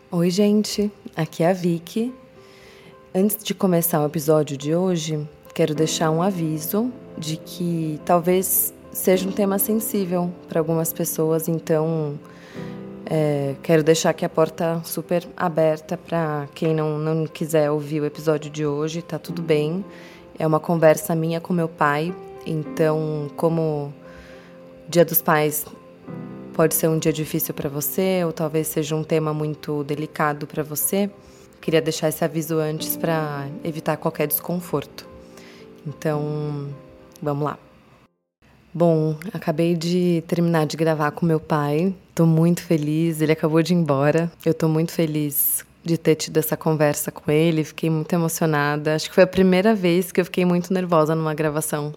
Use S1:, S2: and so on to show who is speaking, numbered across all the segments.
S1: Oi, gente, aqui é a Vicky. Antes de começar o episódio de hoje, quero deixar um aviso de que talvez seja um tema sensível para algumas pessoas, então quero deixar aqui a porta super aberta para quem não quiser ouvir o episódio de hoje, tá tudo bem. É uma conversa minha com meu pai, então como Dia dos Pais pode ser um dia difícil para você, ou talvez seja um tema muito delicado para você. Queria deixar esse aviso antes para evitar qualquer desconforto. Então, vamos lá. Bom, acabei de terminar de gravar com meu pai. Tô muito feliz, ele acabou de ir embora. Eu tô muito feliz de ter tido essa conversa com ele, fiquei muito emocionada. Acho que foi a primeira vez que eu fiquei muito nervosa numa gravação.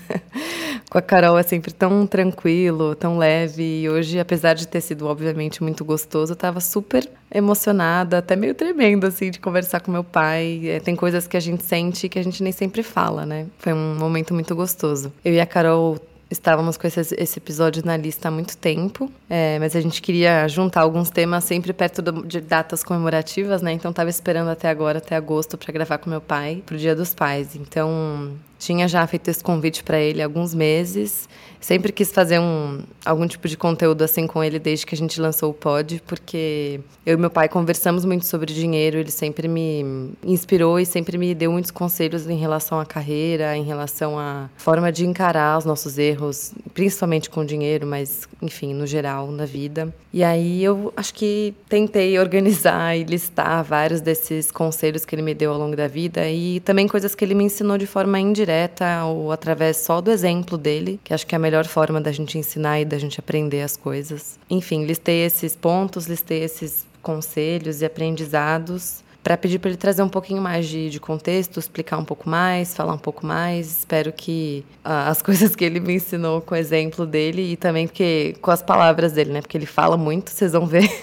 S1: Com a Carol é sempre tão tranquilo, tão leve. E hoje, apesar de ter sido, obviamente, muito gostoso, eu tava super emocionada, até meio tremendo, assim, de conversar com meu pai. Tem coisas que a gente sente que a gente nem sempre fala, né? Foi um momento muito gostoso. Eu e a Carol estávamos com esse episódio na lista há muito tempo, mas a gente queria juntar alguns temas sempre perto de datas comemorativas, né? Então, estava esperando até agora, até agosto, para gravar com meu pai, pro Dia dos Pais. Então, tinha já feito esse convite para ele há alguns meses. Sempre quis fazer algum tipo de conteúdo assim com ele desde que a gente lançou o Pod, porque eu e meu pai conversamos muito sobre dinheiro, ele sempre me inspirou e sempre me deu muitos conselhos em relação à carreira, em relação à forma de encarar os nossos erros, principalmente com dinheiro, mas, enfim, no geral, na vida. E aí eu acho que tentei organizar e listar vários desses conselhos que ele me deu ao longo da vida e também coisas que ele me ensinou de forma indireta ou através só do exemplo dele, que acho que é a melhor forma da gente ensinar e da gente aprender as coisas. Enfim, listei esses pontos, listei esses conselhos e aprendizados para pedir para ele trazer um pouquinho mais de contexto, explicar um pouco mais, falar um pouco mais. Espero que as coisas que ele me ensinou com o exemplo dele e também com as palavras dele, né? Porque ele fala muito, vocês vão ver.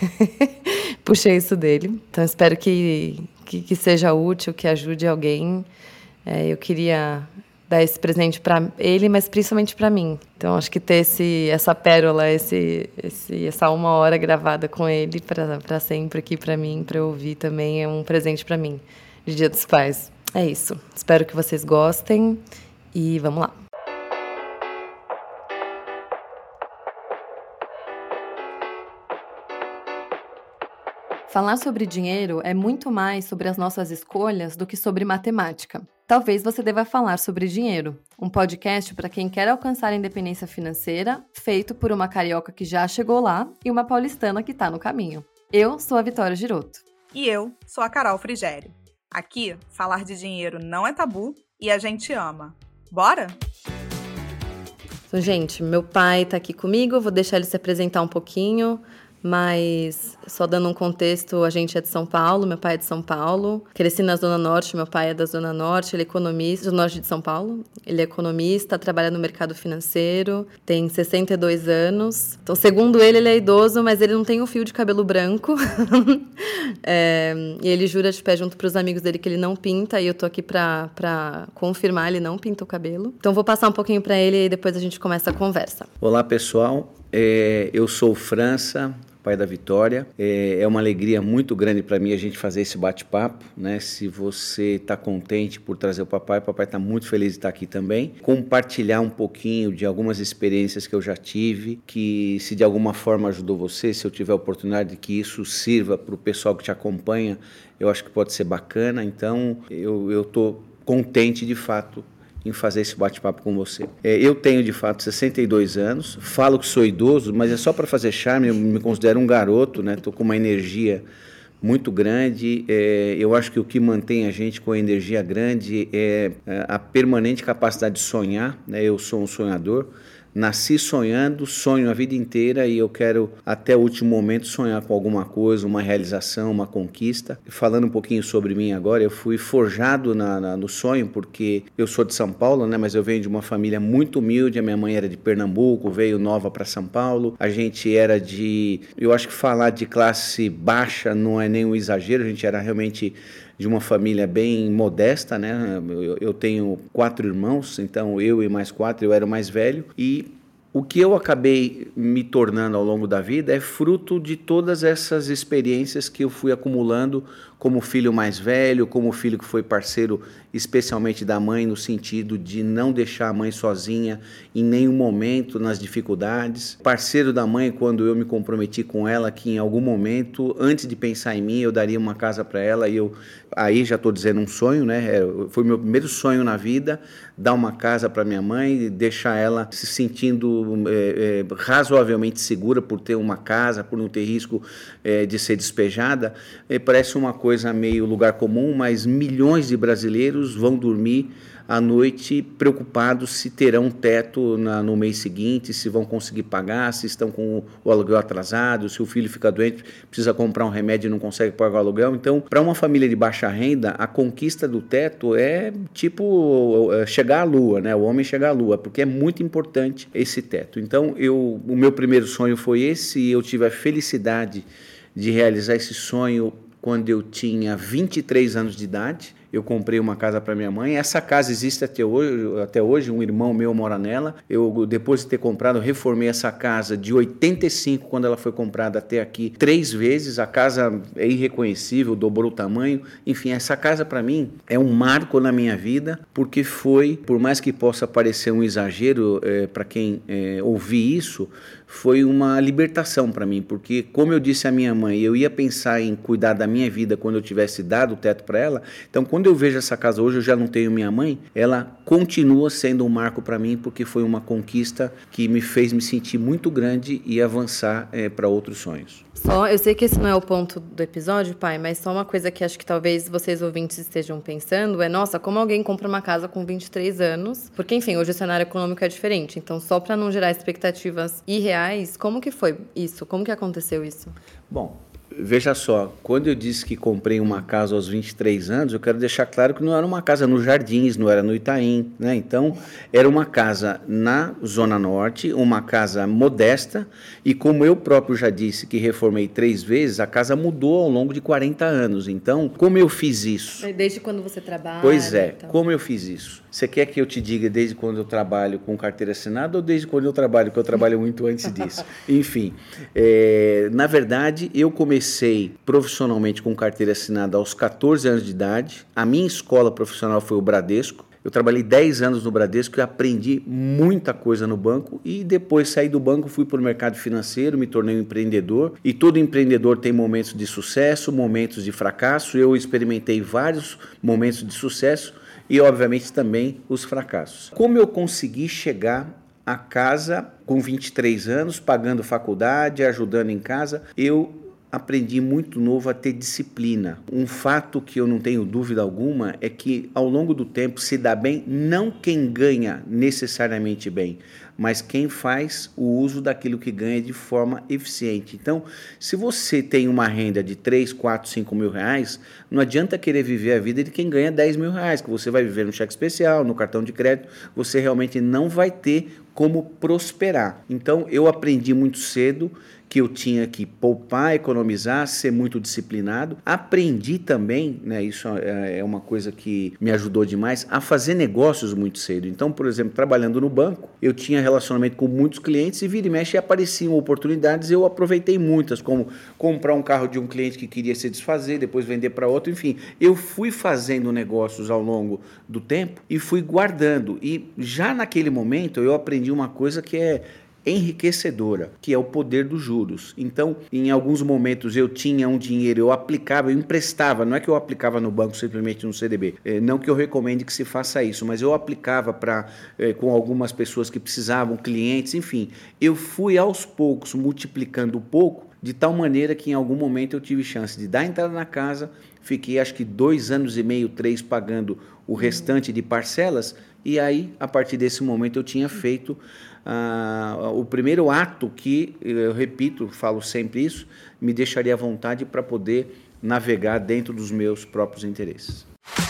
S1: Puxei isso dele. Então, espero que seja útil, que ajude alguém. Eu queria dar esse presente para ele, mas principalmente para mim. Então, acho que ter essa pérola, essa 1 hora gravada com ele para sempre aqui para mim, para eu ouvir também, é um presente para mim, de Dia dos Pais. É isso. Espero que vocês gostem e vamos lá. Falar sobre dinheiro é muito mais sobre as nossas escolhas do que sobre matemática. Talvez você deva falar sobre dinheiro, um podcast para quem quer alcançar a independência financeira, feito por uma carioca que já chegou lá e uma paulistana que está no caminho. Eu sou a Vitória Giroto.
S2: E eu sou a Carol Frigério. Aqui, falar de dinheiro não é tabu e a gente ama. Bora?
S1: Então, gente, meu pai está aqui comigo, vou deixar ele se apresentar um pouquinho. Mas, só dando um contexto, a gente é de São Paulo, meu pai é de São Paulo. Cresci na Zona Norte, meu pai é da Zona Norte, ele é economista, do Norte de São Paulo. Ele é economista, trabalha no mercado financeiro, tem 62 anos. Então, segundo ele, ele é idoso, mas ele não tem um fio de cabelo branco. E ele jura de pé junto para os amigos dele que ele não pinta, e eu tô aqui para confirmar, ele não pinta o cabelo. Então, vou passar um pouquinho para ele e depois a gente começa a conversa.
S3: Olá, pessoal. Eu sou o França, pai da Vitória. É uma alegria muito grande para mim a gente fazer esse bate-papo, né? Se você está contente por trazer o papai está muito feliz de estar aqui também. Compartilhar um pouquinho de algumas experiências que eu já tive, que se de alguma forma ajudou você, se eu tiver a oportunidade de que isso sirva para o pessoal que te acompanha, eu acho que pode ser bacana. Então, eu estou contente de fato em fazer esse bate-papo com você. Eu tenho, de fato, 62 anos, falo que sou idoso, mas é só para fazer charme, eu me considero um garoto, né? Estou com uma energia muito grande. Eu acho que o que mantém a gente com a energia grande é a permanente capacidade de sonhar, né? Eu sou um sonhador. Nasci sonhando, sonho a vida inteira e eu quero até o último momento sonhar com alguma coisa, uma realização, uma conquista. Falando um pouquinho sobre mim agora, eu fui forjado no sonho porque eu sou de São Paulo, né? Mas eu venho de uma família muito humilde, a minha mãe era de Pernambuco, veio nova para São Paulo, a gente era eu acho que falar de classe baixa não é nenhum exagero, a gente era realmente de uma família bem modesta, né? Eu tenho 4 irmãos, então eu e mais 4, eu era o mais velho. E O que eu acabei me tornando ao longo da vida é fruto de todas essas experiências que eu fui acumulando como filho mais velho, como filho que foi parceiro especialmente da mãe, no sentido de não deixar a mãe sozinha em nenhum momento nas dificuldades. Parceiro da mãe quando eu me comprometi com ela que em algum momento, antes de pensar em mim, eu daria uma casa para ela, e aí já estou dizendo um sonho, né? Foi meu primeiro sonho na vida, dar uma casa para minha mãe, deixar ela se sentindo razoavelmente segura por ter uma casa, por não ter risco de ser despejada. Parece uma coisa meio lugar comum, mas milhões de brasileiros vão dormir à noite preocupados se terão teto no mês seguinte, se vão conseguir pagar, se estão com o aluguel atrasado, se o filho fica doente, precisa comprar um remédio e não consegue pagar o aluguel. Então, para uma família de baixa renda, a conquista do teto é tipo chegar à lua, né? O homem chegar à lua, porque é muito importante esse teto. Então, o meu primeiro sonho foi esse, e eu tive a felicidade de realizar esse sonho quando eu tinha 23 anos de idade. Eu comprei uma casa para minha mãe. Essa casa existe até hoje, um irmão meu mora nela. Eu, depois de ter comprado, reformei essa casa de 85, quando ela foi comprada, até aqui 3 vezes. A casa é irreconhecível, dobrou o tamanho. Enfim, essa casa para mim é um marco na minha vida, porque foi, por mais que possa parecer um exagero para quem ouvir isso, foi uma libertação para mim, porque, como eu disse à minha mãe, eu ia pensar em cuidar da minha vida quando eu tivesse dado o teto para ela. Então, quando eu vejo essa casa hoje, eu já não tenho minha mãe, ela continua sendo um marco para mim, porque foi uma conquista que me fez me sentir muito grande e avançar para outros sonhos.
S1: Eu sei que esse não é o ponto do episódio, pai, mas só uma coisa que acho que talvez vocês ouvintes estejam pensando é, nossa, como alguém compra uma casa com 23 anos? Porque, enfim, hoje o cenário econômico é diferente. Então, só para não gerar expectativas irreais, como que foi isso? Como que aconteceu isso?
S3: Bom, veja só, quando eu disse que comprei uma casa aos 23 anos, eu quero deixar claro que não era uma casa nos Jardins, não era no Itaim, né? Então, era uma casa na Zona Norte, uma casa modesta, e como eu próprio já disse que reformei 3 vezes, a casa mudou ao longo de 40 anos. Então, como eu fiz isso?
S1: Desde quando você trabalha?
S3: Pois é, então. Como eu fiz isso? Você quer que eu te diga desde quando eu trabalho com carteira assinada ou desde quando eu trabalho, que eu trabalho muito antes disso? Enfim, na verdade, eu comecei profissionalmente com carteira assinada aos 14 anos de idade. A minha escola profissional foi o Bradesco. Eu trabalhei 10 anos no Bradesco e aprendi muita coisa no banco, e depois saí do banco, fui para o mercado financeiro, me tornei um empreendedor, e todo empreendedor tem momentos de sucesso, momentos de fracasso. Eu experimentei vários momentos de sucesso e, obviamente, também os fracassos. Como eu consegui chegar a casa com 23 anos, pagando faculdade, ajudando em casa? Eu aprendi muito novo a ter disciplina. Um fato que eu não tenho dúvida alguma é que, ao longo do tempo, se dá bem não quem ganha necessariamente bem, mas quem faz o uso daquilo que ganha de forma eficiente. Então, se você tem uma renda de 3, 4, 5 mil reais, não adianta querer viver a vida de quem ganha 10 mil reais, que você vai viver no cheque especial, no cartão de crédito, você realmente não vai ter como prosperar. Então, eu aprendi muito cedo que eu tinha que poupar, economizar, ser muito disciplinado. Aprendi também, né, isso é uma coisa que me ajudou demais, a fazer negócios muito cedo. Então, por exemplo, trabalhando no banco, eu tinha relacionamento com muitos clientes, e vira e mexe apareciam oportunidades, eu aproveitei muitas, como comprar um carro de um cliente que queria se desfazer, depois vender para outro, enfim. Eu fui fazendo negócios ao longo do tempo e fui guardando. E já naquele momento eu aprendi uma coisa que é enriquecedora, que é o poder dos juros. Então, em alguns momentos eu tinha um dinheiro, eu aplicava, eu emprestava, não é que eu aplicava no banco simplesmente no CDB, não que eu recomende que se faça isso, mas eu aplicava com algumas pessoas que precisavam, clientes, enfim. Eu fui aos poucos multiplicando um pouco, de tal maneira que em algum momento eu tive chance de dar entrada na casa, fiquei acho que 2 anos e meio, 3, pagando o restante de parcelas, e aí, a partir desse momento, eu tinha feito o primeiro ato que, eu repito, falo sempre isso, me deixaria à vontade para poder navegar dentro dos meus próprios interesses.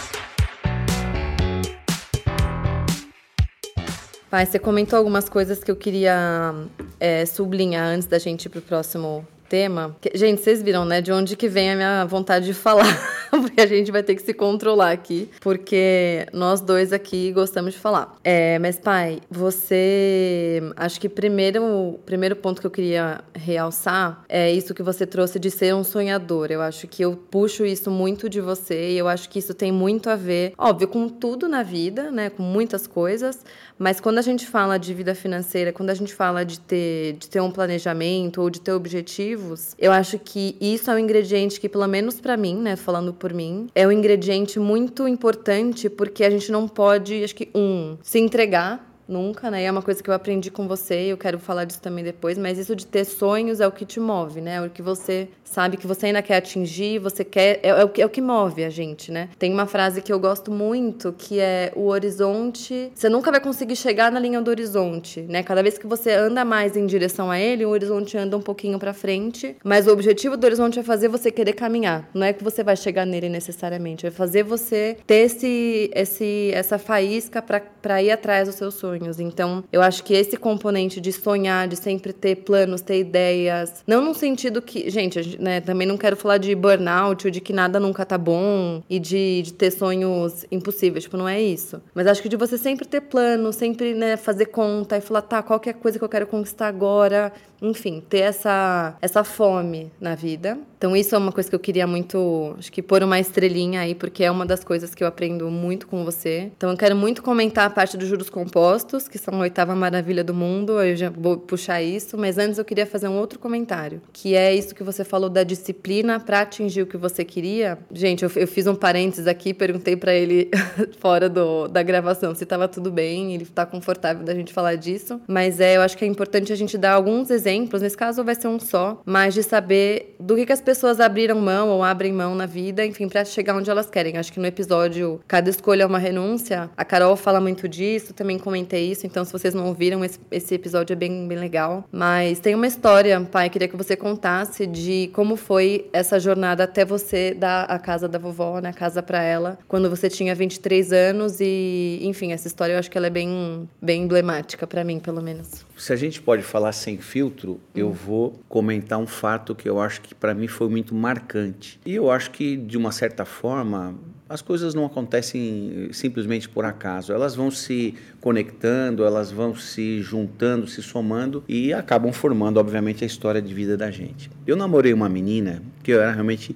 S1: Pai, você comentou algumas coisas que eu queria sublinhar antes da gente ir para o próximo tema. Gente, vocês viram, né, de onde que vem a minha vontade de falar. porque a gente vai ter que se controlar aqui, porque nós dois aqui gostamos de falar. Mas, pai, você... Acho que o primeiro ponto que eu queria realçar é isso que você trouxe de ser um sonhador. Eu acho que eu puxo isso muito de você e eu acho que isso tem muito a ver, óbvio, com tudo na vida, né? Com muitas coisas, mas quando a gente fala de vida financeira, quando a gente fala de ter um planejamento ou de ter objetivos, eu acho que isso é um ingrediente que, pelo menos pra mim, né, falando por mim, é um ingrediente muito importante, porque a gente não pode, acho que, se entregar nunca, né? É uma coisa que eu aprendi com você e eu quero falar disso também depois, mas isso de ter sonhos é o que te move, né? É o que você sabe que você ainda quer atingir, você quer... É o que move a gente, né? Tem uma frase que eu gosto muito, que é o horizonte... Você nunca vai conseguir chegar na linha do horizonte, né? Cada vez que você anda mais em direção a ele, o horizonte anda um pouquinho pra frente, mas o objetivo do horizonte é fazer você querer caminhar. Não é que você vai chegar nele necessariamente, é fazer você ter essa faísca pra ir atrás dos seus sonhos. Então, eu acho que esse componente de sonhar, de sempre ter planos, ter ideias, não no sentido que... Gente, né, também não quero falar de burnout ou de que nada nunca tá bom e de ter sonhos impossíveis, tipo, não é isso. Mas acho que de você sempre ter plano, sempre, né, fazer conta e falar, tá, qual que é a coisa que eu quero conquistar agora... Enfim, ter essa fome na vida. Então, isso é uma coisa que eu queria muito, acho que pôr uma estrelinha aí, porque é uma das coisas que eu aprendo muito com você. Então, eu quero muito comentar a parte dos juros compostos, que são a 8ª maravilha do mundo. Eu já vou puxar isso, mas antes eu queria fazer um outro comentário, que é isso que você falou da disciplina para atingir o que você queria. Gente, eu fiz um parênteses aqui, perguntei para ele fora da gravação se estava tudo bem, ele tá confortável da gente falar disso, mas eu acho que é importante a gente dar alguns exemplos, nesse caso vai ser um só, mas de saber do que as pessoas abriram mão ou abrem mão na vida, enfim, para chegar onde elas querem. Acho que no episódio Cada Escolha é uma Renúncia, a Carol fala muito disso, também comentei isso, então se vocês não ouviram, esse episódio é bem, bem legal. Mas tem uma história, pai, queria que você contasse de como foi essa jornada até você dar a casa da vovó, né, a casa para ela, quando você tinha 23 anos e, enfim, essa história eu acho que ela é bem, bem emblemática para mim, pelo menos.
S3: Se a gente pode falar sem filtro, eu vou comentar um fato que eu acho que para mim foi muito marcante. E eu acho que, de uma certa forma, as coisas não acontecem simplesmente por acaso. Elas vão se conectando, elas vão se juntando, se somando e acabam formando, obviamente, a história de vida da gente. Eu namorei uma menina que eu era realmente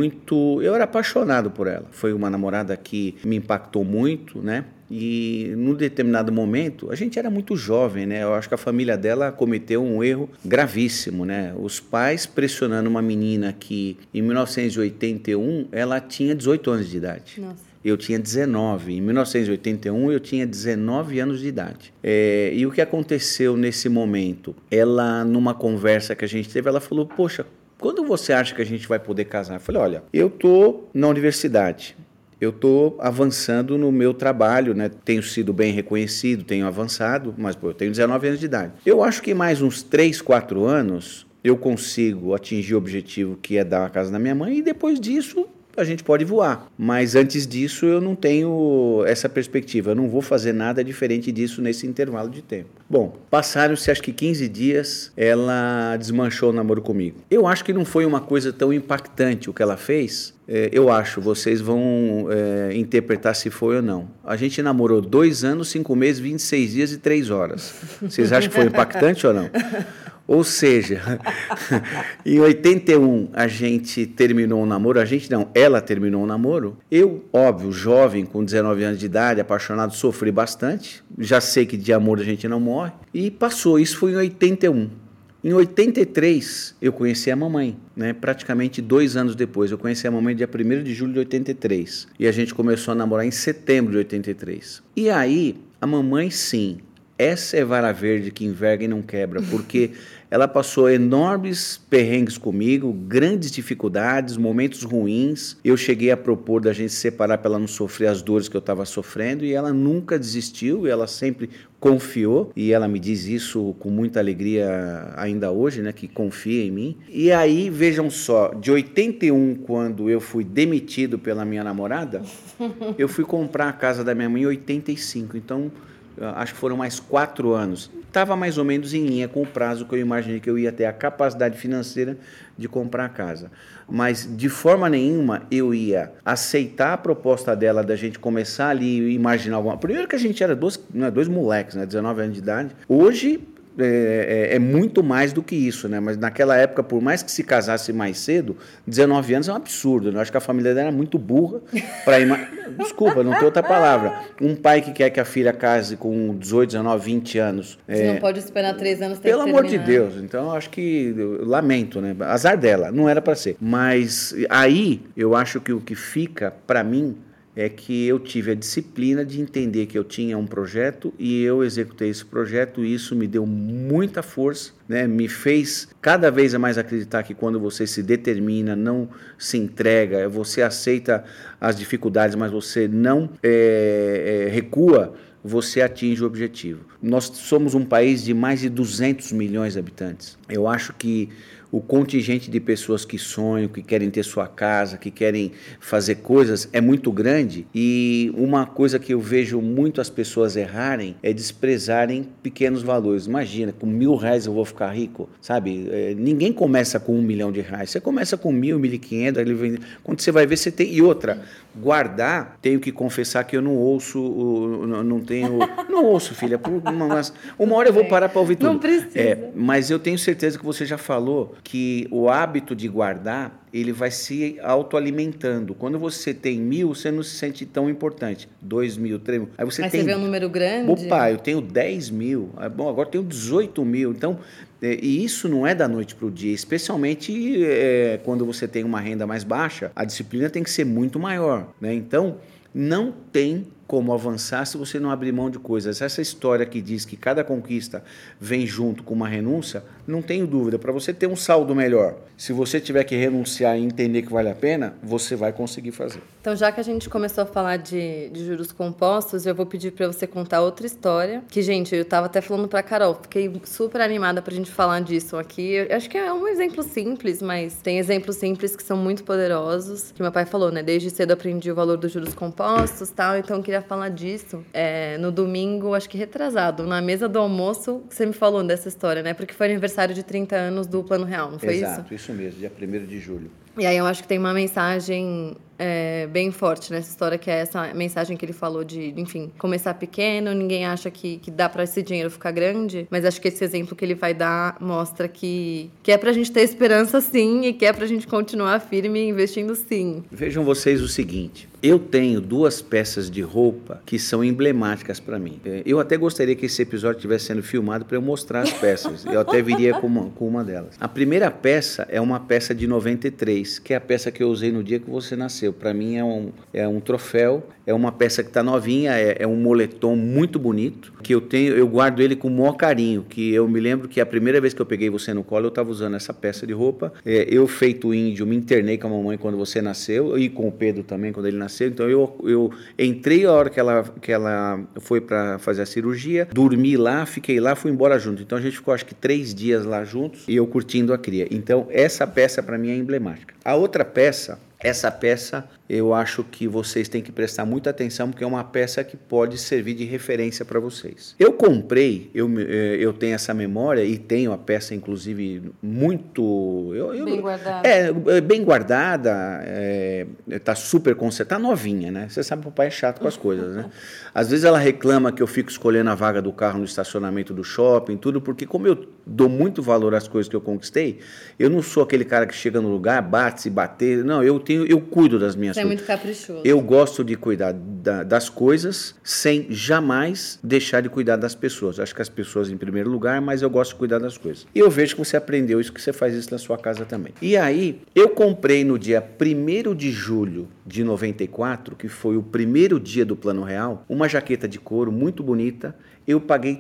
S3: eu era apaixonado por ela. Foi uma namorada que me impactou muito, né? E num determinado momento, a gente era muito jovem, né? Eu acho que a família dela cometeu um erro gravíssimo, né? Os pais pressionando uma menina que, em 1981, ela tinha 18 anos de idade.
S1: Nossa.
S3: Eu tinha 19. Em 1981, eu tinha 19 anos de idade. E o que aconteceu nesse momento? Ela, numa conversa que a gente teve, ela falou, poxa, quando você acha que a gente vai poder casar? Eu falei, olha, eu estou na universidade. Eu estou avançando no meu trabalho, né? Tenho sido bem reconhecido, tenho avançado, mas eu tenho 19 anos de idade. Eu acho que mais uns 3, 4 anos eu consigo atingir o objetivo que é dar a casa da minha mãe e depois disso a gente pode voar. Mas antes disso eu não tenho essa perspectiva, eu não vou fazer nada diferente disso nesse intervalo de tempo. Bom, passaram-se acho que 15 dias, ela desmanchou o namoro comigo. Eu acho que não foi uma coisa tão impactante o que ela fez. Eu acho, vocês vão interpretar se foi ou não. A gente namorou 2 anos, 5 meses, 26 dias e 3 horas. Vocês acham que foi impactante ou não? Ou seja, em 81 a gente terminou o namoro, ela terminou o namoro. Eu, óbvio, jovem, com 19 anos de idade, apaixonado, sofri bastante. Já sei que de amor a gente não morre. E passou, isso foi em 81. Em 83, eu conheci a mamãe, né? Praticamente 2 anos depois. Eu conheci a mamãe dia 1º de julho de 83. E a gente começou a namorar em setembro de 83. E aí, a mamãe, sim, essa é vara verde que enverga e não quebra, porque ela passou enormes perrengues comigo, grandes dificuldades, momentos ruins. Eu cheguei a propor da gente se separar para ela não sofrer as dores que eu estava sofrendo e ela nunca desistiu, e ela sempre confiou, e ela me diz isso com muita alegria ainda hoje, né, que confia em mim. E aí, vejam só, de 81, quando eu fui demitido pela minha namorada, eu fui comprar a casa da minha mãe em 85, então acho que foram mais 4 anos. Estava mais ou menos em linha com o prazo que eu imaginei que eu ia ter a capacidade financeira de comprar a casa. Mas, de forma nenhuma, eu ia aceitar a proposta dela da gente começar ali e imaginar alguma... Primeiro que a gente era dois moleques, né, 19 anos de idade. Hoje... É muito mais do que isso, né? Mas naquela época, por mais que se casasse mais cedo, 19 anos é um absurdo, né? Eu acho que a família dela era muito burra para Desculpa, não tem outra palavra. Um pai que quer que a filha case com 18, 19, 20 anos.
S1: Você não pode esperar 3 anos.
S3: Pelo amor de Deus. Então, eu acho que... Eu lamento, né? Azar dela, não era para ser. Mas aí, eu acho que o que fica para mim é que eu tive a disciplina de entender que eu tinha um projeto e eu executei esse projeto e isso me deu muita força, né? Me fez cada vez mais acreditar que quando você se determina, não se entrega, você aceita as dificuldades, mas você não recua, você atinge o objetivo. Nós somos um país de mais de 200 milhões de habitantes. Eu acho que o contingente de pessoas que sonham, que querem ter sua casa, que querem fazer coisas é muito grande e uma coisa que eu vejo muito as pessoas errarem é desprezarem pequenos valores. Imagina, com R$1.000 eu vou ficar rico, sabe? Ninguém começa com R$1 milhão, você começa com 1.000, 1.500, quando você vai ver você tem... E outra, guardar, tenho que confessar que eu não ouço, não ouço, filha, uma hora eu vou parar para ouvir tudo.
S1: Não precisa.
S3: Mas eu tenho certeza que você já falou que o hábito de guardar, ele vai se autoalimentando. Quando você tem 1.000, você não se sente tão importante. 2.000, 3.000. Aí você
S1: Mas você vê um número grande?
S3: Opa, eu tenho 10.000. Bom, agora eu tenho 18.000. Então, e isso não é da noite para o dia. Especialmente quando você tem uma renda mais baixa, a disciplina tem que ser muito maior, né? Então, não tem como avançar se você não abrir mão de coisas. Essa história que diz que cada conquista vem junto com uma renúncia, não tenho dúvida. Para você ter um saldo melhor, se você tiver que renunciar e entender que vale a pena, você vai conseguir fazer.
S1: Então, já que a gente começou a falar de juros compostos, eu vou pedir para você contar outra história. Que, gente, eu estava até falando para a Carol, fiquei super animada para a gente falar disso aqui. Eu acho que é um exemplo simples, mas tem exemplos simples que são muito poderosos. Que meu pai falou, né? Desde cedo aprendi o valor dos juros compostos e tal, então eu queria falar disso. No domingo, acho que retrasado, na mesa do almoço, você me falou dessa história, né? Porque foi aniversário de 30 anos do Plano Real, não foi isso?
S3: Exato, isso mesmo, dia 1º de julho.
S1: E aí eu acho que tem uma mensagem bem forte nessa história, que é essa mensagem que ele falou de, enfim, começar pequeno, ninguém acha que dá para esse dinheiro ficar grande, mas acho que esse exemplo que ele vai dar mostra que é pra gente ter esperança sim, e que é pra gente continuar firme investindo sim.
S3: Vejam vocês o seguinte, eu tenho 2 peças de roupa que são emblemáticas para mim. Eu até gostaria que esse episódio estivesse sendo filmado para eu mostrar as peças. Eu até viria com uma delas. A primeira peça é uma peça de 93, que é a peça que eu usei no dia que você nasceu. Para mim é um troféu, é uma peça que está novinha, é um moletom muito bonito, que eu guardo ele com o maior carinho, que eu me lembro que a primeira vez que eu peguei você no colo, eu estava usando essa peça de roupa. Eu, feito índio, me internei com a mamãe quando você nasceu, e com o Pedro também, quando ele nasceu. Então eu entrei a hora que ela foi para fazer a cirurgia, dormi lá, fiquei lá, fui embora junto. Então a gente ficou acho que 3 dias lá juntos e eu curtindo a cria. Então essa peça para mim é emblemática. A outra peça, essa peça eu acho que vocês têm que prestar muita atenção, porque é uma peça que pode servir de referência para vocês. Eu comprei, eu tenho essa memória e tenho a peça, inclusive, muito...
S1: Bem guardada.
S3: Bem guardada, tá super consertada, tá novinha, né? Você sabe que o pai é chato com as coisas, né? Às vezes ela reclama que eu fico escolhendo a vaga do carro no estacionamento do shopping, tudo, porque como eu dou muito valor às coisas que eu conquistei, eu não sou aquele cara que chega no lugar, bate, se bater, não, eu cuido das minhas coisas.
S1: É muito caprichoso.
S3: Eu gosto de cuidar das coisas sem jamais deixar de cuidar das pessoas. Acho que as pessoas em primeiro lugar, mas eu gosto de cuidar das coisas. E eu vejo que você aprendeu isso, que você faz isso na sua casa também. E aí, eu comprei no dia 1º de julho de 94, que foi o primeiro dia do Plano Real, uma jaqueta de couro muito bonita. Eu paguei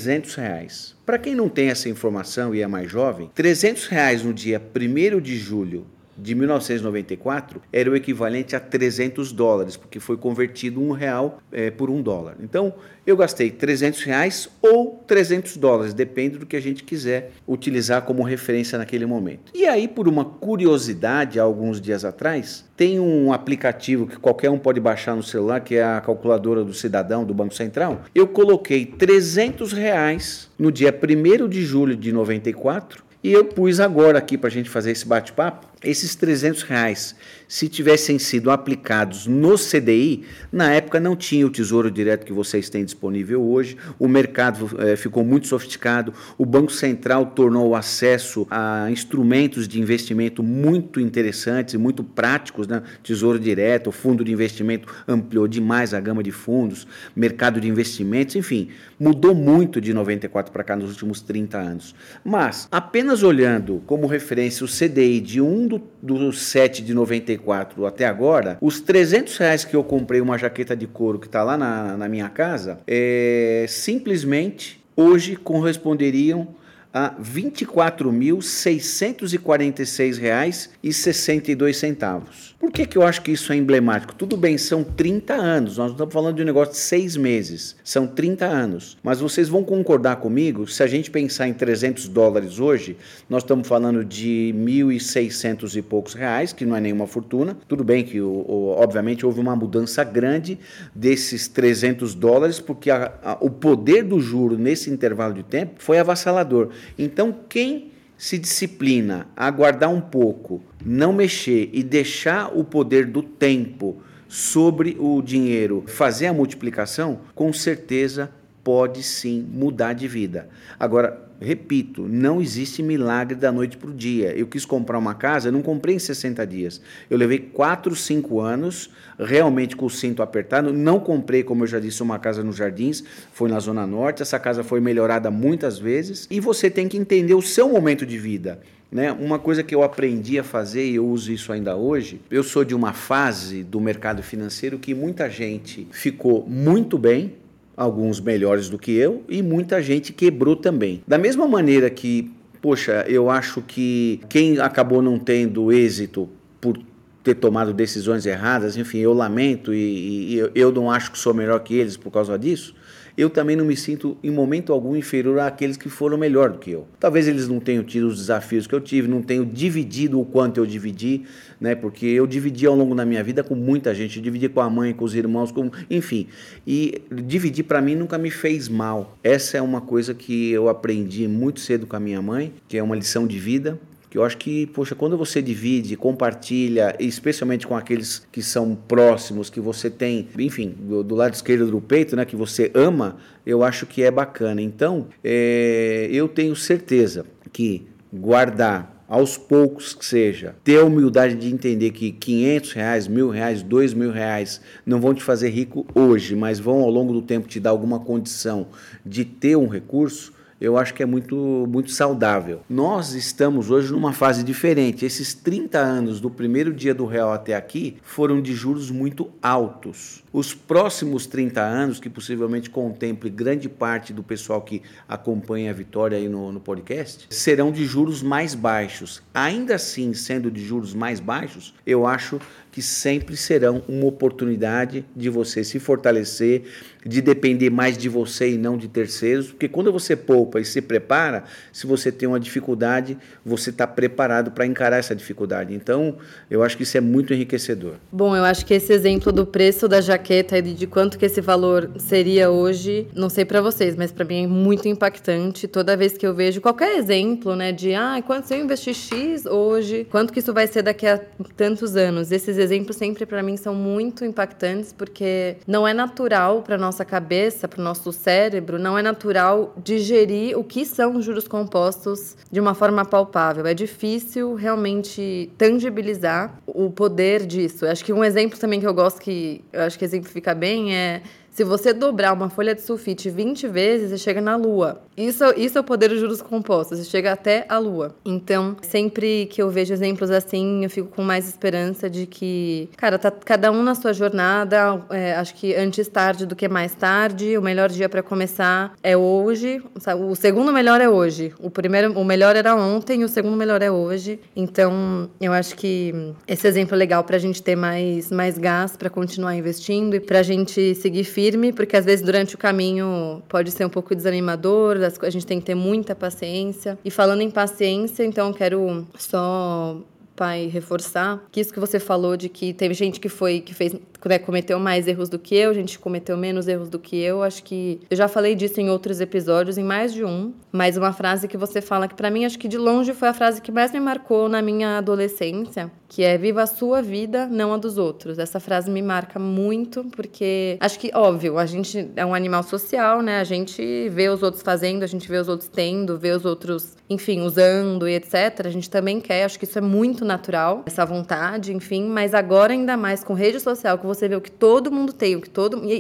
S3: R$300. Para quem não tem essa informação e é mais jovem, R$300 no dia 1º de julho de 1994 era o equivalente a $300, porque foi convertido R$1 por $1. Então, eu gastei R$300 ou $300, depende do que a gente quiser utilizar como referência naquele momento. E aí, por uma curiosidade, há alguns dias atrás, tem um aplicativo que qualquer um pode baixar no celular, que é a calculadora do cidadão do Banco Central. Eu coloquei R$300 no dia 1º de julho de 94 e eu pus agora aqui para a gente fazer esse bate-papo. Esses R$300, se tivessem sido aplicados no CDI, na época não tinha o Tesouro Direto que vocês têm disponível hoje, o mercado ficou muito sofisticado, o Banco Central tornou o acesso a instrumentos de investimento muito interessantes e muito práticos, né? Tesouro Direto, o fundo de investimento ampliou demais a gama de fundos, mercado de investimentos, enfim, mudou muito de 94 para cá nos últimos 30 anos. Mas, apenas olhando como referência o CDI de do 7 de 94 até agora, os R$300 que eu comprei uma jaqueta de couro que está lá na minha casa, simplesmente hoje corresponderiam a R$24.646,62. Por que eu acho que isso é emblemático? Tudo bem, são 30 anos, nós não estamos falando de um negócio de 6 meses, são 30 anos. Mas vocês vão concordar comigo, se a gente pensar em $300 hoje, nós estamos falando de 1.600 e poucos reais, que não é nenhuma fortuna. Tudo bem que, obviamente, houve uma mudança grande desses $300, porque o poder do juro nesse intervalo de tempo foi avassalador. Então, quem se disciplina a aguardar um pouco, não mexer e deixar o poder do tempo sobre o dinheiro fazer a multiplicação, com certeza pode sim mudar de vida. Agora, repito, não existe milagre da noite para o dia. Eu quis comprar uma casa, eu não comprei em 60 dias. Eu levei 4, 5 anos, realmente com o cinto apertado. Não comprei, como eu já disse, uma casa nos Jardins, foi na Zona Norte. Essa casa foi melhorada muitas vezes. E você tem que entender o seu momento de vida, né? Uma coisa que eu aprendi a fazer, e eu uso isso ainda hoje, eu sou de uma fase do mercado financeiro que muita gente ficou muito bem, alguns melhores do que eu, e muita gente quebrou também. Da mesma maneira que, poxa, eu acho que quem acabou não tendo êxito por ter tomado decisões erradas, enfim, eu lamento e eu não acho que sou melhor que eles por causa disso, eu também não me sinto em momento algum inferior àqueles que foram melhor do que eu. Talvez eles não tenham tido os desafios que eu tive, não tenham dividido o quanto eu dividi, né? Porque eu dividi ao longo da minha vida com muita gente, eu dividi com a mãe, com os irmãos, enfim. E dividir para mim nunca me fez mal. Essa é uma coisa que eu aprendi muito cedo com a minha mãe, que é uma lição de vida. Que eu acho que, poxa, quando você divide, compartilha, especialmente com aqueles que são próximos, que você tem, enfim, do lado esquerdo do peito, né, que você ama, eu acho que é bacana. Então, eu tenho certeza que guardar aos poucos que seja, ter a humildade de entender que R$500, R$1.000, R$2.000 não vão te fazer rico hoje, mas vão ao longo do tempo te dar alguma condição de ter um recurso, eu acho que é muito, muito saudável. Nós estamos hoje numa fase diferente. Esses 30 anos do primeiro dia do real até aqui foram de juros muito altos. Os próximos 30 anos, que possivelmente contemple grande parte do pessoal que acompanha a Vitória aí no podcast, serão de juros mais baixos. Ainda assim, sendo de juros mais baixos, eu acho que sempre serão uma oportunidade de você se fortalecer, de depender mais de você e não de terceiros, porque quando você poupa e se prepara, se você tem uma dificuldade, você está preparado para encarar essa dificuldade. Então, eu acho que isso é muito enriquecedor.
S1: Bom, eu acho que esse exemplo do preço da jaqueta e de quanto que esse valor seria hoje, não sei para vocês, mas para mim é muito impactante. Toda vez que eu vejo qualquer exemplo, né, de quanto se eu investir X hoje, quanto que isso vai ser daqui a tantos anos. Esses exemplos sempre para mim são muito impactantes, porque não é natural para nossa cabeça, para o nosso cérebro, não é natural digerir o que são juros compostos de uma forma palpável. É difícil realmente tangibilizar o poder disso. Eu acho que um exemplo também que eu gosto, que eu acho que exemplifica bem, é Se você dobrar uma folha de sulfite 20 vezes, você chega na Lua. Isso é o poder dos juros compostos, você chega até a Lua. Então, sempre que eu vejo exemplos assim, eu fico com mais esperança de que, cara, tá cada um na sua jornada. Acho que antes tarde do que mais tarde. O melhor dia para começar é hoje. O segundo melhor é hoje. O melhor era ontem, o segundo melhor é hoje. Então, eu acho que esse exemplo é legal pra gente ter mais gás para continuar investindo e pra gente seguir firme, porque às vezes durante o caminho pode ser um pouco desanimador, a gente tem que ter muita paciência. E falando em paciência, então eu quero só, pai, reforçar que isso que você falou de que teve gente que fez, né, cometeu mais erros do que eu, gente cometeu menos erros do que eu. Acho que eu já falei disso em outros episódios, em mais de um, mas uma frase que você fala que pra mim acho que de longe foi a frase que mais me marcou na minha adolescência, que é: viva a sua vida, não a dos outros. Essa frase me marca muito, porque acho que, óbvio, a gente é um animal social, né? A gente vê os outros fazendo, a gente vê os outros tendo, vê os outros, enfim, usando e etc. A gente também quer, acho que isso é muito natural, essa vontade, enfim, mas agora ainda mais com rede social, que você vê o que todo mundo tem, o que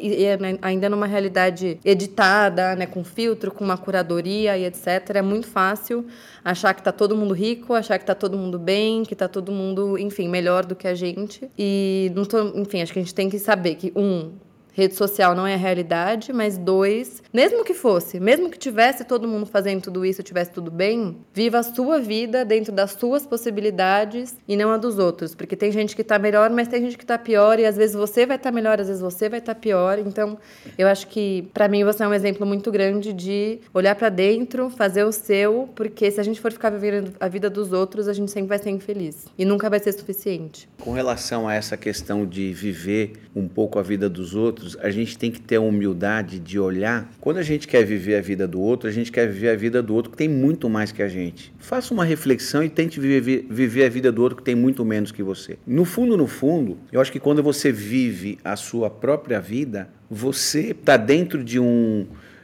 S1: ainda numa realidade editada, né, com filtro, com uma curadoria e etc. É muito fácil achar que tá todo mundo rico, achar que tá todo mundo bem, que tá todo mundo, enfim, melhor do que a gente. E, enfim, acho que a gente tem que saber que, rede social não é a realidade, mas 2, mesmo que tivesse todo mundo fazendo tudo isso, tivesse tudo bem, viva a sua vida dentro das suas possibilidades e não a dos outros, porque tem gente que tá melhor, mas tem gente que tá pior, e às vezes você vai estar melhor, às vezes você vai estar pior. Então, eu acho que, pra mim, você é um exemplo muito grande de olhar pra dentro, fazer o seu, porque se a gente for ficar vivendo a vida dos outros, a gente sempre vai ser infeliz e nunca vai ser suficiente.
S3: Com relação a essa questão de viver um pouco a vida dos outros, a gente tem que ter a humildade de olhar. Quando a gente quer viver a vida do outro, a gente quer viver a vida do outro que tem muito mais que a gente. Faça uma reflexão e tente viver a vida do outro que tem muito menos que você. No fundo, eu acho que quando você vive a sua própria vida, você está dentro de um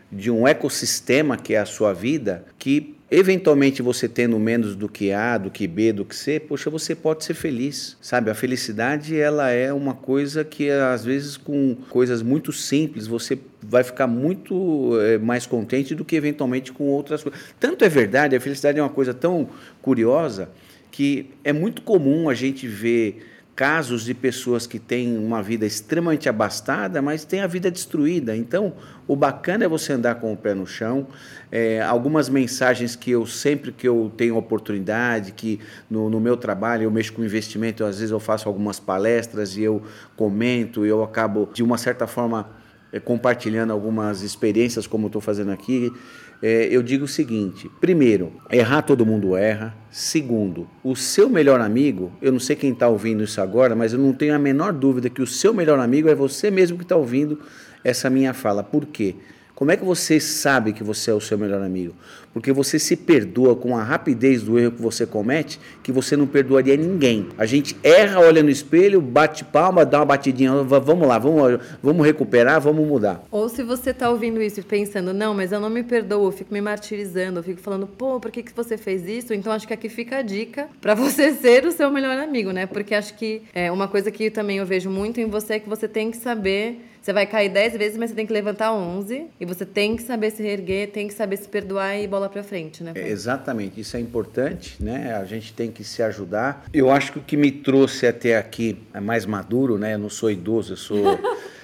S3: ecossistema que é a sua vida, que eventualmente você tendo menos do que A, do que B, do que C, poxa, você pode ser feliz, sabe? A felicidade, ela é uma coisa que, às vezes, com coisas muito simples, você vai ficar muito mais contente do que, eventualmente, com outras coisas. Tanto é verdade, a felicidade é uma coisa tão curiosa que é muito comum a gente ver casos de pessoas que têm uma vida extremamente abastada, mas têm a vida destruída. Então, o bacana é você andar com o pé no chão. Algumas mensagens que sempre que eu tenho oportunidade, que no meu trabalho eu mexo com investimento, às vezes eu faço algumas palestras e eu comento, eu acabo, de uma certa forma, compartilhando algumas experiências, como eu estou fazendo aqui. Eu digo o seguinte: primeiro, errar todo mundo erra. Segundo, o seu melhor amigo, eu não sei quem está ouvindo isso agora, mas eu não tenho a menor dúvida que o seu melhor amigo é você mesmo que está ouvindo essa minha fala. Por quê? Como é que você sabe que você é o seu melhor amigo? Porque você se perdoa com a rapidez do erro que você comete, que você não perdoaria ninguém. A gente erra, olha no espelho, bate palma, dá uma batidinha, vamos lá, vamos recuperar, vamos mudar.
S1: Ou se você está ouvindo isso e pensando: não, mas eu não me perdoo, eu fico me martirizando, eu fico falando: pô, por que você fez isso? Então acho que aqui fica a dica para você ser o seu melhor amigo, né? Porque acho que uma coisa que também eu vejo muito em você é que você tem que saber. Você vai cair 10 vezes, mas você tem que levantar 11. E você tem que saber se reerguer, tem que saber se perdoar e bola pra frente, né?
S3: Exatamente, isso é importante, né? A gente tem que se ajudar. Eu acho que o que me trouxe até aqui é mais maduro, né? Eu não sou idoso, eu sou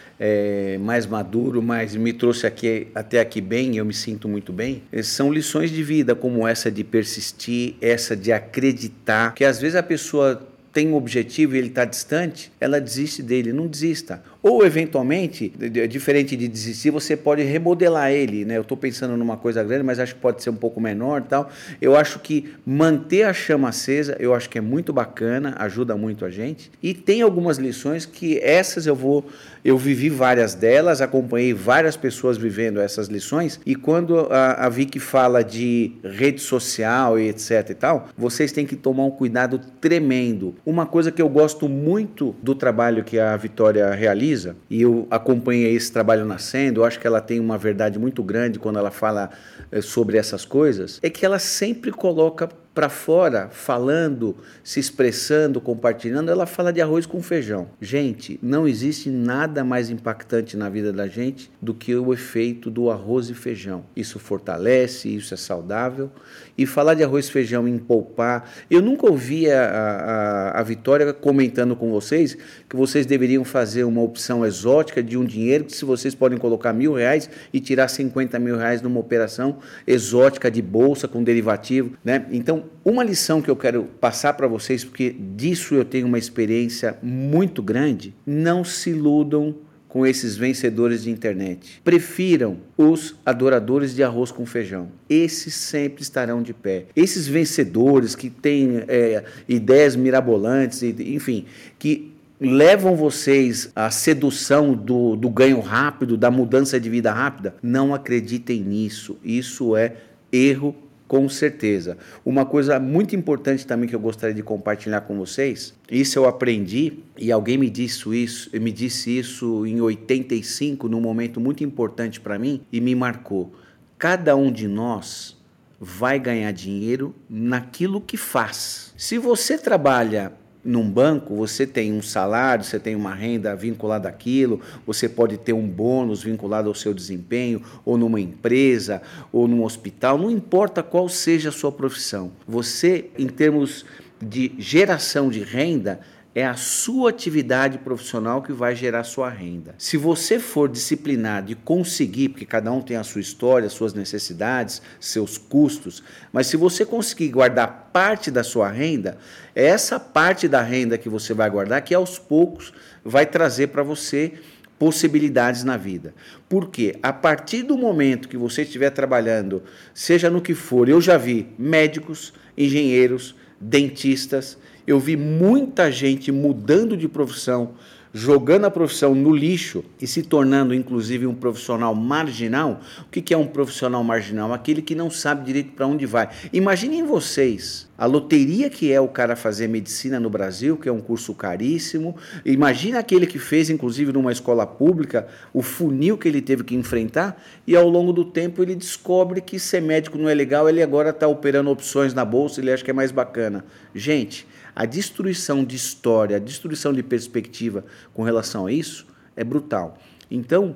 S3: mais maduro, mas me trouxe até aqui bem, eu me sinto muito bem. São lições de vida, como essa de persistir, essa de acreditar, que às vezes a pessoa tem um objetivo e ele está distante, ela desiste dele. Não desista. Ou, eventualmente, diferente de desistir, você pode remodelar ele, né? Eu estou pensando numa coisa grande, mas acho que pode ser um pouco menor e tal. Eu acho que manter a chama acesa, eu acho que é muito bacana, ajuda muito a gente. E tem algumas lições que essas eu vivi várias delas, acompanhei várias pessoas vivendo essas lições, e quando a Vicky fala de rede social e etc e tal, vocês têm que tomar um cuidado tremendo. Uma coisa que eu gosto muito do trabalho que a Vitória realiza, e eu acompanhei esse trabalho nascendo, eu acho que ela tem uma verdade muito grande quando ela fala sobre essas coisas, é que ela sempre coloca para fora, falando, se expressando, compartilhando, ela fala de arroz com feijão. Gente, não existe nada mais impactante na vida da gente do que o efeito do arroz e feijão. Isso fortalece, isso é saudável. E falar de arroz e feijão em poupar, eu nunca ouvi a Vitória comentando com vocês que vocês deveriam fazer uma opção exótica de um dinheiro que se vocês podem colocar R$1.000 e tirar R$50 mil numa operação exótica de bolsa com derivativo, né? Então, uma lição que eu quero passar para vocês, porque disso eu tenho uma experiência muito grande, não se iludam com esses vencedores de internet. Prefiram os adoradores de arroz com feijão. Esses sempre estarão de pé. Esses vencedores que têm ideias mirabolantes, enfim, que levam vocês à sedução do ganho rápido, da mudança de vida rápida, não acreditem nisso. Isso é erro, com certeza. Uma coisa muito importante também que eu gostaria de compartilhar com vocês, isso eu aprendi, e alguém me disse isso em 85, num momento muito importante para mim, e me marcou. Cada um de nós vai ganhar dinheiro naquilo que faz. Se você trabalha num banco, você tem um salário, você tem uma renda vinculada àquilo, você pode ter um bônus vinculado ao seu desempenho, ou numa empresa, ou num hospital, não importa qual seja a sua profissão. Você, em termos de geração de renda, é a sua atividade profissional que vai gerar sua renda. Se você for disciplinado e conseguir, porque cada um tem a sua história, suas necessidades, seus custos, mas se você conseguir guardar parte da sua renda, é essa parte da renda que você vai guardar que aos poucos vai trazer para você possibilidades na vida. Porque a partir do momento que você estiver trabalhando, seja no que for, eu já vi médicos, engenheiros, dentistas, eu vi muita gente mudando de profissão, jogando a profissão no lixo e se tornando, inclusive, um profissional marginal. O que é um profissional marginal? Aquele que não sabe direito para onde vai. Imaginem vocês a loteria que é o cara fazer medicina no Brasil, que é um curso caríssimo. Imagina aquele que fez, inclusive, numa escola pública, o funil que ele teve que enfrentar e, ao longo do tempo, ele descobre que ser médico não é legal, ele agora está operando opções na bolsa, ele acha que é mais bacana. Gente, a destruição de história, a destruição de perspectiva com relação a isso é brutal. Então,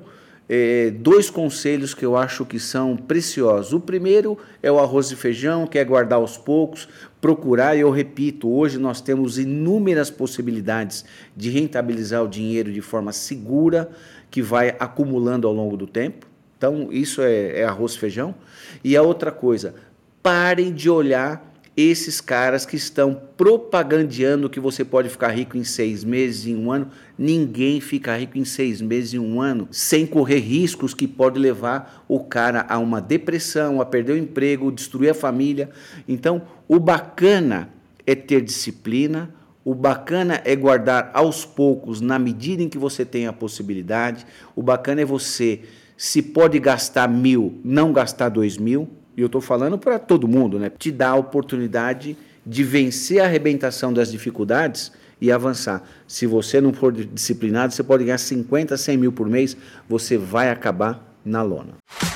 S3: dois conselhos que eu acho que são preciosos. O primeiro é o arroz e feijão, que é guardar aos poucos, procurar, e eu repito, hoje nós temos inúmeras possibilidades de rentabilizar o dinheiro de forma segura, que vai acumulando ao longo do tempo. Então, isso é arroz e feijão. E a outra coisa, parem de olhar esses caras que estão propagandeando que você pode ficar rico em 6 meses, em um ano. Ninguém fica rico em 6 meses, em um ano, sem correr riscos que podem levar o cara a uma depressão, a perder o emprego, destruir a família. Então, o bacana é ter disciplina, o bacana é guardar aos poucos, na medida em que você tem a possibilidade. O bacana é você, se pode gastar 1.000, não gastar 2.000. E eu estou falando para todo mundo, né? Te dá a oportunidade de vencer a arrebentação das dificuldades e avançar. Se você não for disciplinado, você pode ganhar 50, 100 mil por mês, você vai acabar na lona.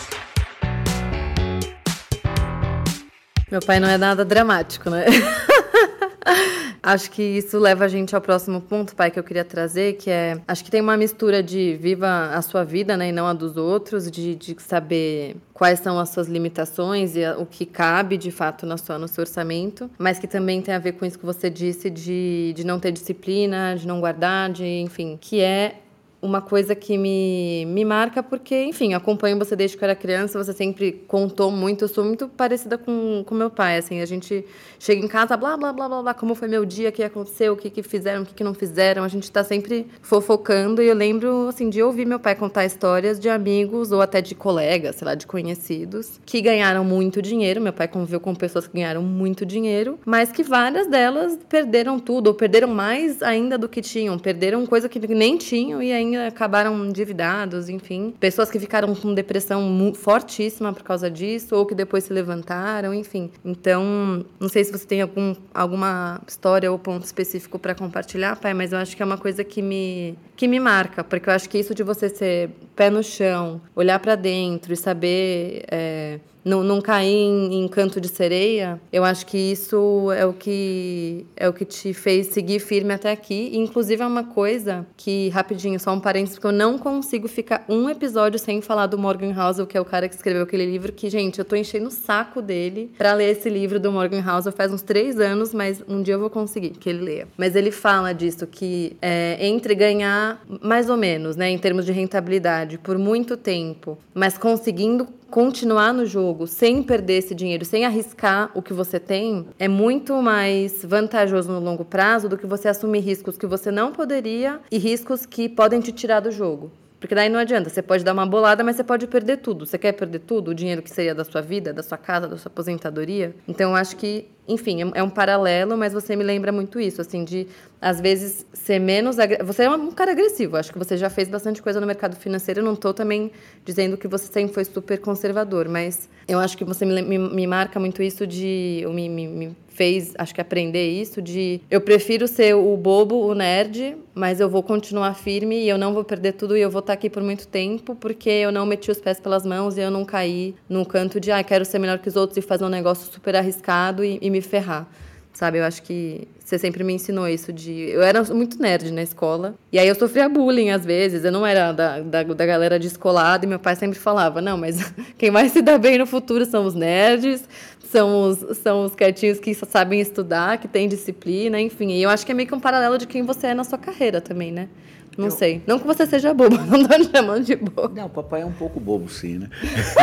S1: Meu pai não é nada dramático, né? Acho que isso leva a gente ao próximo ponto, pai, que eu queria trazer, que é... Acho que tem uma mistura de viva a sua vida, né, e não a dos outros, de saber quais são as suas limitações e o que cabe, de fato, no seu orçamento, mas que também tem a ver com isso que você disse de não ter disciplina, de não guardar, enfim, que é uma coisa que me marca porque, enfim, acompanho você desde que eu era criança, você sempre contou muito, eu sou muito parecida com meu pai, assim, a gente chega em casa, blá, blá, blá, blá, blá, como foi meu dia, o que aconteceu, o que fizeram, o que não fizeram, a gente tá sempre fofocando, e eu lembro, assim, de ouvir meu pai contar histórias de amigos, ou até de colegas, sei lá, de conhecidos, que ganharam muito dinheiro, meu pai conviveu com pessoas que ganharam muito dinheiro, mas que várias delas perderam tudo, ou perderam mais ainda do que tinham, perderam coisa que nem tinham, e ainda acabaram endividados, enfim. Pessoas que ficaram com depressão fortíssima por causa disso, ou que depois se levantaram, enfim. Então, não sei se você tem alguma história ou ponto específico para compartilhar, pai, mas eu acho que é uma coisa que me marca, porque eu acho que isso de você ser pé no chão, olhar para dentro e saber não cair em canto de sereia, eu acho que isso é o que te fez seguir firme até aqui. E, inclusive, é uma coisa que, rapidinho, só um parênteses, porque eu não consigo ficar um episódio sem falar do Morgan Housel, que é o cara que escreveu aquele livro, que, gente, eu tô enchendo o saco dele pra ler esse livro do Morgan Housel faz uns 3 anos, mas um dia eu vou conseguir que ele leia. Mas ele fala disso, que entre ganhar mais ou menos, né, em termos de rentabilidade, por muito tempo, mas conseguindo continuar no jogo sem perder esse dinheiro, sem arriscar o que você tem, é muito mais vantajoso no longo prazo do que você assumir riscos que você não poderia e riscos que podem te tirar do jogo. Porque daí não adianta, você pode dar uma bolada, mas você pode perder tudo. Você quer perder tudo? O dinheiro que seria da sua vida, da sua casa, da sua aposentadoria? Então, eu acho que, enfim, é um paralelo, mas você me lembra muito isso, assim, de, às vezes, ser menos... Você é um cara agressivo, acho que você já fez bastante coisa no mercado financeiro, eu não estou também dizendo que você sempre foi super conservador, mas eu acho que você me marca muito isso de... Me fez, acho que aprender isso de... Eu prefiro ser o bobo, o nerd, mas eu vou continuar firme e eu não vou perder tudo e eu vou estar aqui por muito tempo porque eu não meti os pés pelas mãos e eu não caí num canto de quero ser melhor que os outros e fazer um negócio super arriscado e me ferrar. Sabe, eu acho que você sempre me ensinou isso de... Eu era muito nerd na escola. E aí eu sofria bullying, às vezes. Eu não era da galera descolada. E meu pai sempre falava, não, mas quem vai se dar bem no futuro são os nerds, são os quietinhos que sabem estudar, que têm disciplina, enfim. E eu acho que é meio que um paralelo de quem você é na sua carreira também, né? Não sei. Não que você seja bobo, não tô te chamando de bobo.
S3: Não, o papai é um pouco bobo, sim, né?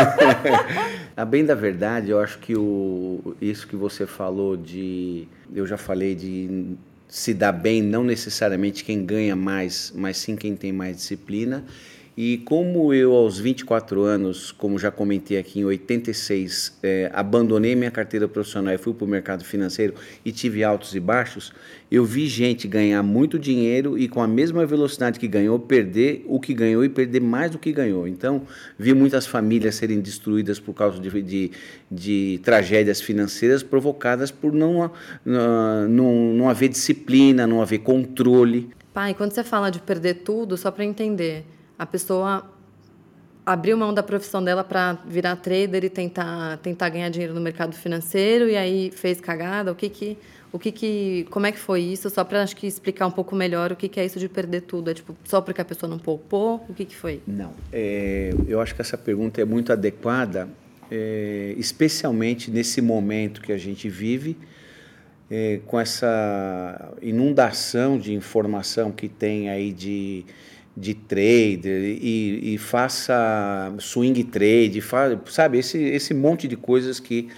S3: A bem da verdade, eu acho que isso que você falou de... Eu já falei de se dar bem, não necessariamente quem ganha mais, mas sim quem tem mais disciplina. E como eu, aos 24 anos, como já comentei aqui, em 86, abandonei minha carteira profissional e fui para o mercado financeiro e tive altos e baixos, eu vi gente ganhar muito dinheiro e com a mesma velocidade que ganhou, perder o que ganhou e perder mais do que ganhou. Então, vi muitas famílias serem destruídas por causa de tragédias financeiras provocadas por não haver disciplina, não haver controle.
S1: Pai, quando você fala de perder tudo, só para entender... A pessoa abriu mão da profissão dela para virar trader e tentar ganhar dinheiro no mercado financeiro e aí fez cagada. Como é que foi isso? Só para, acho que, explicar um pouco melhor o que é isso de perder tudo. É tipo, só porque a pessoa não poupou? O que foi?
S3: Não. Eu acho que essa pergunta é muito adequada, especialmente nesse momento que a gente vive, com essa inundação de informação que tem aí de trader e faça swing trade, sabe, esse monte de coisas que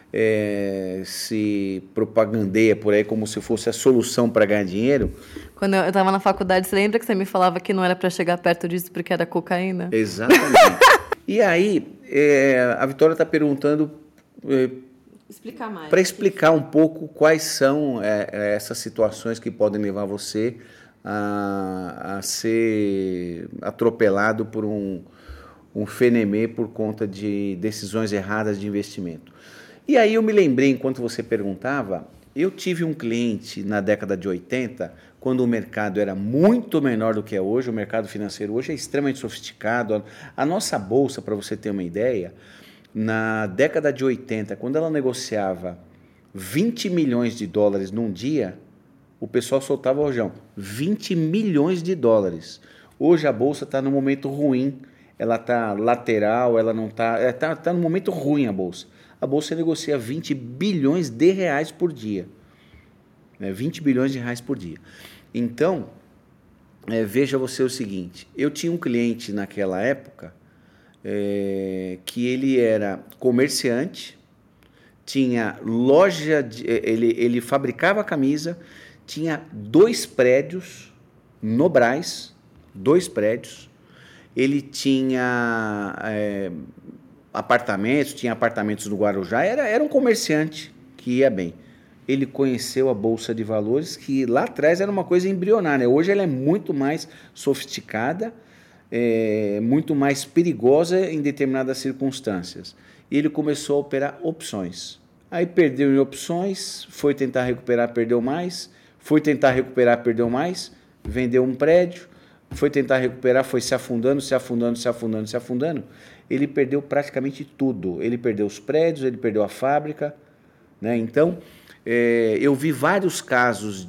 S3: se propagandeia por aí como se fosse a solução para ganhar dinheiro.
S1: Quando eu estava na faculdade, você lembra que você me falava que não era para chegar perto disso porque era cocaína?
S3: Exatamente. E aí, a Vitória está perguntando...
S1: Explicar mais.
S3: Para explicar um pouco quais são essas situações que podem levar você a ser atropelado por um fenemê por conta de decisões erradas de investimento. E aí eu me lembrei, enquanto você perguntava, eu tive um cliente na década de 80, quando o mercado era muito menor do que é hoje, o mercado financeiro hoje é extremamente sofisticado. A nossa bolsa, para você ter uma ideia, na década de 80, quando ela negociava 20 milhões de dólares num dia, o pessoal soltava o rojão, 20 milhões de dólares. Hoje a bolsa está num momento ruim, ela está lateral, ela não está... Está num momento ruim a bolsa. A bolsa negocia 20 bilhões de reais por dia. 20 bilhões de reais por dia. Então, veja você o seguinte, eu tinha um cliente naquela época que ele era comerciante, tinha loja, ele fabricava camisa, tinha 2 prédios no Brás, 2 prédios, ele tinha apartamentos, tinha apartamentos no Guarujá, era um comerciante que ia bem. Ele conheceu a Bolsa de Valores, que lá atrás era uma coisa embrionária, hoje ela é muito mais sofisticada, muito mais perigosa em determinadas circunstâncias. E ele começou a operar opções. Aí perdeu em opções, foi tentar recuperar, perdeu mais, foi tentar recuperar, perdeu mais, vendeu um prédio, foi tentar recuperar, foi se afundando. ele perdeu praticamente tudo. Ele perdeu os prédios, ele perdeu a fábrica, né? Então, eu vi vários casos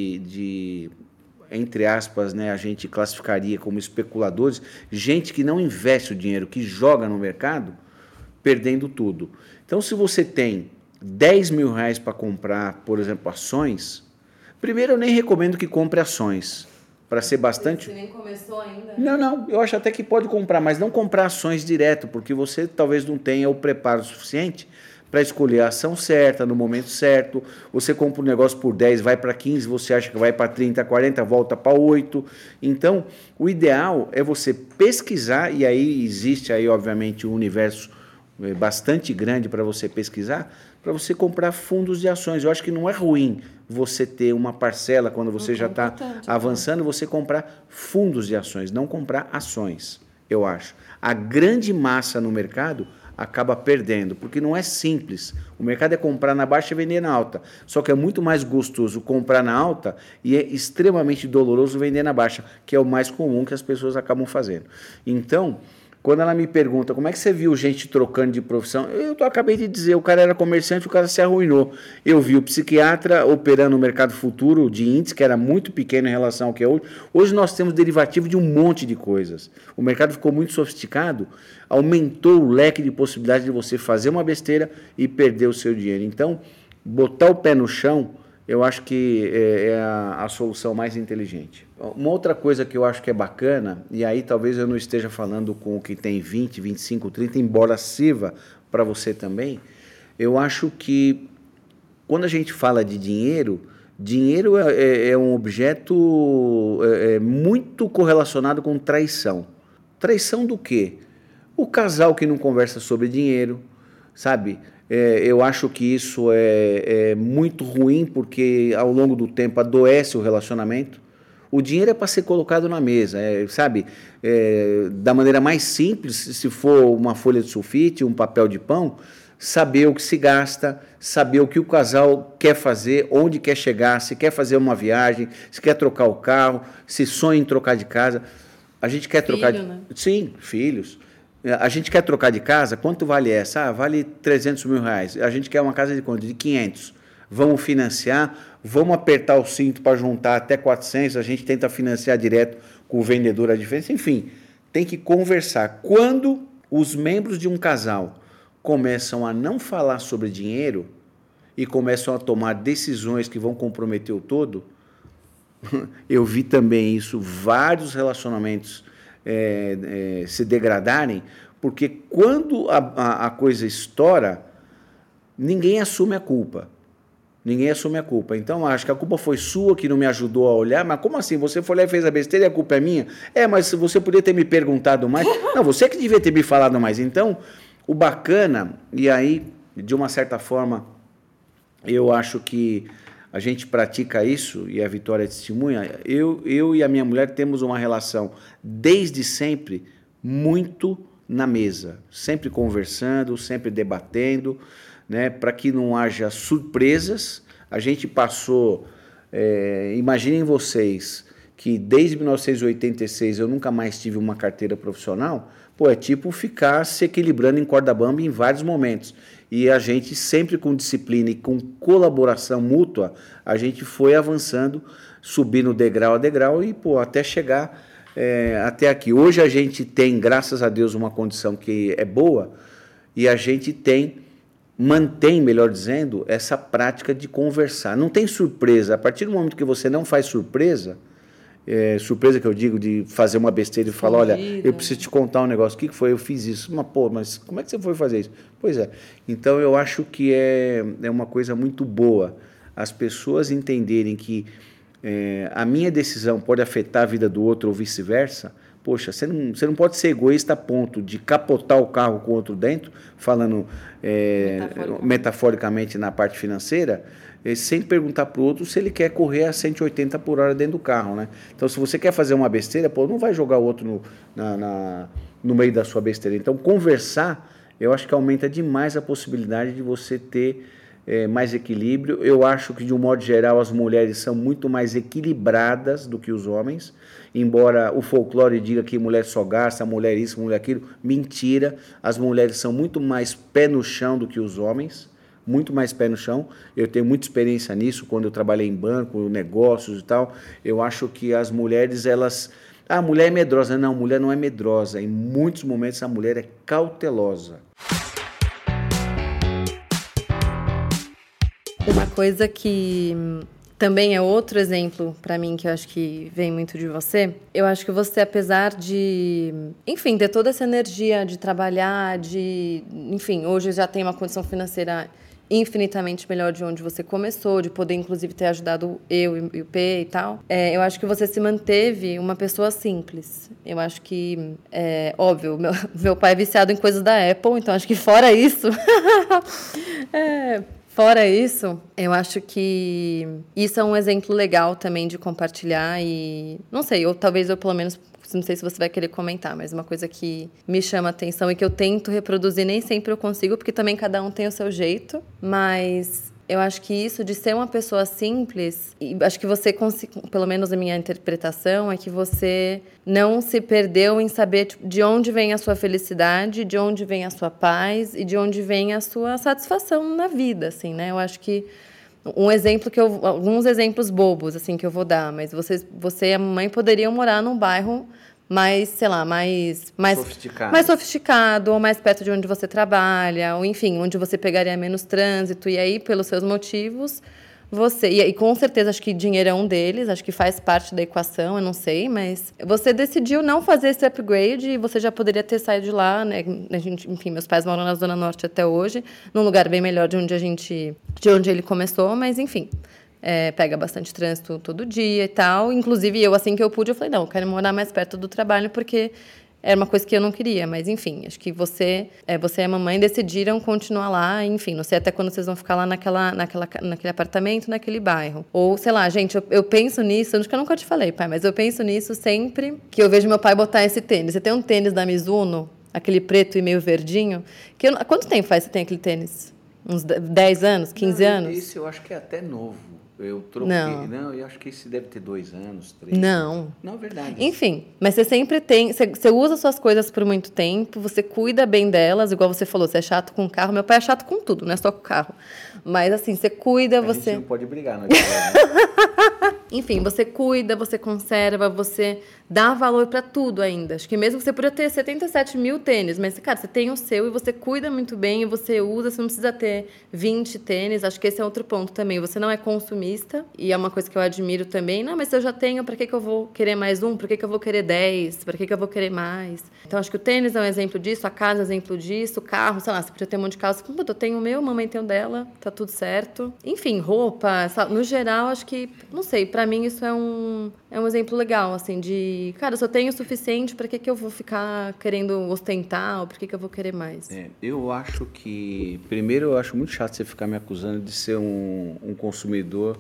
S3: de entre aspas, né, a gente classificaria como especuladores, gente que não investe o dinheiro, que joga no mercado, perdendo tudo. Então, se você tem 10 mil reais para comprar, por exemplo, ações, primeiro eu nem recomendo que compre ações, para ser bastante...
S1: Você nem começou ainda?
S3: Não, eu acho até que pode comprar, mas não comprar ações direto, porque você talvez não tenha o preparo suficiente para escolher a ação certa, no momento certo. Você compra um negócio por 10, vai para 15, você acha que vai para 30, 40, volta para 8. Então, o ideal é você pesquisar, e aí existe aí, obviamente, um universo bastante grande para você pesquisar, para você comprar fundos de ações. Eu acho que não é ruim você ter uma parcela, quando você já está avançando, você comprar fundos de ações, não comprar ações, eu acho. A grande massa no mercado acaba perdendo, porque não é simples. O mercado é comprar na baixa e vender na alta. Só que é muito mais gostoso comprar na alta e é extremamente doloroso vender na baixa, que é o mais comum que as pessoas acabam fazendo. Então, quando ela me pergunta como é que você viu gente trocando de profissão, eu acabei de dizer, o cara era comerciante, o cara se arruinou. Eu vi o psiquiatra operando no mercado futuro de índice, que era muito pequeno em relação ao que é hoje. Hoje nós temos derivativo de um monte de coisas. O mercado ficou muito sofisticado, aumentou o leque de possibilidades de você fazer uma besteira e perder o seu dinheiro. Então, botar o pé no chão, eu acho que é a solução mais inteligente. Uma outra coisa que eu acho que é bacana, e aí talvez eu não esteja falando com o que tem 20, 25, 30, embora sirva para você também, eu acho que quando a gente fala de dinheiro, dinheiro é um objeto muito correlacionado com traição. Traição do quê? O casal que não conversa sobre dinheiro, sabe? Eu acho que isso é muito ruim, porque ao longo do tempo adoece o relacionamento. O dinheiro é para ser colocado na mesa, sabe? Da maneira mais simples, se for uma folha de sulfite, um papel de pão, saber o que se gasta, saber o que o casal quer fazer, onde quer chegar, se quer fazer uma viagem, se quer trocar o carro, se sonha em trocar de casa. A gente quer trocar de...
S1: né?
S3: Sim, filhos. A gente quer trocar de casa, quanto vale essa? Vale 300 mil reais. A gente quer uma casa de quanto? De 500. Vamos financiar, vamos apertar o cinto para juntar até 400, a gente tenta financiar direto com o vendedor a diferença. Enfim, tem que conversar. Quando os membros de um casal começam a não falar sobre dinheiro e começam a tomar decisões que vão comprometer o todo, eu vi também isso, vários relacionamentos se degradarem, porque quando a coisa estoura, ninguém assume a culpa. Ninguém assume a culpa. Então, acho que a culpa foi sua, que não me ajudou a olhar. Mas como assim? Você foi lá e fez a besteira e a culpa é minha? Mas você podia ter me perguntado mais. Não, você que devia ter me falado mais. Então, o bacana, e aí, de uma certa forma, eu acho que a gente pratica isso, e a Vitória testemunha, eu e a minha mulher temos uma relação, desde sempre, muito na mesa. Sempre conversando, sempre debatendo, né, para que não haja surpresas. A gente passou, imaginem vocês, que desde 1986 eu nunca mais tive uma carteira profissional, é tipo ficar se equilibrando em corda bamba em vários momentos. E a gente sempre com disciplina e com colaboração mútua, a gente foi avançando, subindo degrau a degrau e até chegar até aqui. Hoje a gente tem, graças a Deus, uma condição que é boa e a gente mantém, melhor dizendo, essa prática de conversar. Não tem surpresa. A partir do momento que você não faz surpresa, surpresa que eu digo de fazer uma besteira e falar, olha, eu preciso te contar um negócio, o que foi? Eu fiz isso. Mas como é que você foi fazer isso? Pois é. Então, eu acho que é uma coisa muito boa as pessoas entenderem que a minha decisão pode afetar a vida do outro ou vice-versa. Poxa, você não pode ser egoísta a ponto de capotar o carro com o outro dentro, falando metaforicamente na parte financeira, sem perguntar para o outro se ele quer correr a 180 por hora dentro do carro, né? Então, se você quer fazer uma besteira, não vai jogar o outro no meio da sua besteira. Então, conversar, eu acho que aumenta demais a possibilidade de você ter mais equilíbrio. Eu acho que, de um modo geral, as mulheres são muito mais equilibradas do que os homens, embora o folclore diga que mulher só gasta, mulher isso, mulher aquilo. Mentira, as mulheres são muito mais pé no chão do que os homens, muito mais pé no chão. Eu tenho muita experiência nisso, quando eu trabalhei em banco, negócios e tal. Eu acho que as mulheres, elas... a mulher é medrosa. Não, mulher não é medrosa. Em muitos momentos a mulher é cautelosa.
S1: Uma coisa que também é outro exemplo para mim, que eu acho que vem muito de você. Eu acho que você, apesar de, enfim, ter toda essa energia de trabalhar, enfim, hoje já tem uma condição financeira infinitamente melhor de onde você começou, de poder, inclusive, ter ajudado eu e o P e tal. Eu acho que você se manteve uma pessoa simples. Eu acho que, óbvio, meu pai é viciado em coisas da Apple, então acho que fora isso... Fora isso, eu acho que isso é um exemplo legal também de compartilhar e, não sei, ou talvez eu pelo menos, não sei se você vai querer comentar, mas uma coisa que me chama a atenção e que eu tento reproduzir, nem sempre eu consigo, porque também cada um tem o seu jeito, mas eu acho que isso de ser uma pessoa simples, e acho que você, pelo menos a minha interpretação, é que você não se perdeu em saber de onde vem a sua felicidade, de onde vem a sua paz e de onde vem a sua satisfação na vida, assim, né? Eu acho que alguns exemplos bobos, assim, que eu vou dar, mas você e a mãe poderiam morar num bairro mais, sei lá, mais sofisticado, ou mais perto de onde você trabalha, ou enfim, onde você pegaria menos trânsito, e aí, pelos seus motivos, e com certeza, acho que dinheiro é um deles, acho que faz parte da equação, eu não sei, mas você decidiu não fazer esse upgrade e você já poderia ter saído de lá, né? Enfim, meus pais moram na Zona Norte até hoje, num lugar bem melhor de onde ele começou, mas enfim... pega bastante trânsito todo dia e tal. Inclusive, eu, assim que eu pude, eu falei, não, eu quero morar mais perto do trabalho, porque era uma coisa que eu não queria. Mas, enfim, acho que você e a mamãe decidiram continuar lá. Enfim, não sei até quando vocês vão ficar lá naquele apartamento, naquele bairro. Ou, sei lá, gente, eu penso nisso, acho que eu nunca te falei, pai, mas eu penso nisso sempre que eu vejo meu pai botar esse tênis. Você tem um tênis da Mizuno, aquele preto e meio verdinho, há quanto tempo faz que você tem aquele tênis? Uns 10 anos, 15 anos?
S3: Esse eu acho que é até novo. Eu troquei. Não, eu acho que esse deve ter 2 anos, 3.
S1: Não.
S3: Não, é verdade.
S1: Enfim, mas você sempre tem... Você usa suas coisas por muito tempo, você cuida bem delas, igual você falou, você é chato com o carro. Meu pai é chato com tudo, não é só com o carro. Mas, assim, você cuida,
S3: A gente não pode brigar, não é verdade?
S1: Enfim, você cuida, você conserva, você dá valor para tudo ainda. Acho que mesmo que você podia ter 77 mil tênis, mas, cara, você tem o seu e você cuida muito bem e você usa, você não precisa ter 20 tênis. Acho que esse é outro ponto também. Você não é consumista e é uma coisa que eu admiro também. Não, mas eu já tenho, para que eu vou querer mais um? Para que eu vou querer 10? Para que eu vou querer mais? Então, acho que o tênis é um exemplo disso, a casa é um exemplo disso, o carro, sei lá, você podia ter um monte de carro. Você fala, eu tenho o meu, mamãe tem o dela, tá tudo certo. Enfim, roupa, no geral, acho que, não sei, para mim isso é um exemplo legal, assim, de, cara, se eu tenho o suficiente, para que eu vou ficar querendo ostentar, ou por que eu vou querer mais?
S3: Eu acho que, primeiro, eu acho muito chato você ficar me acusando de ser um consumidor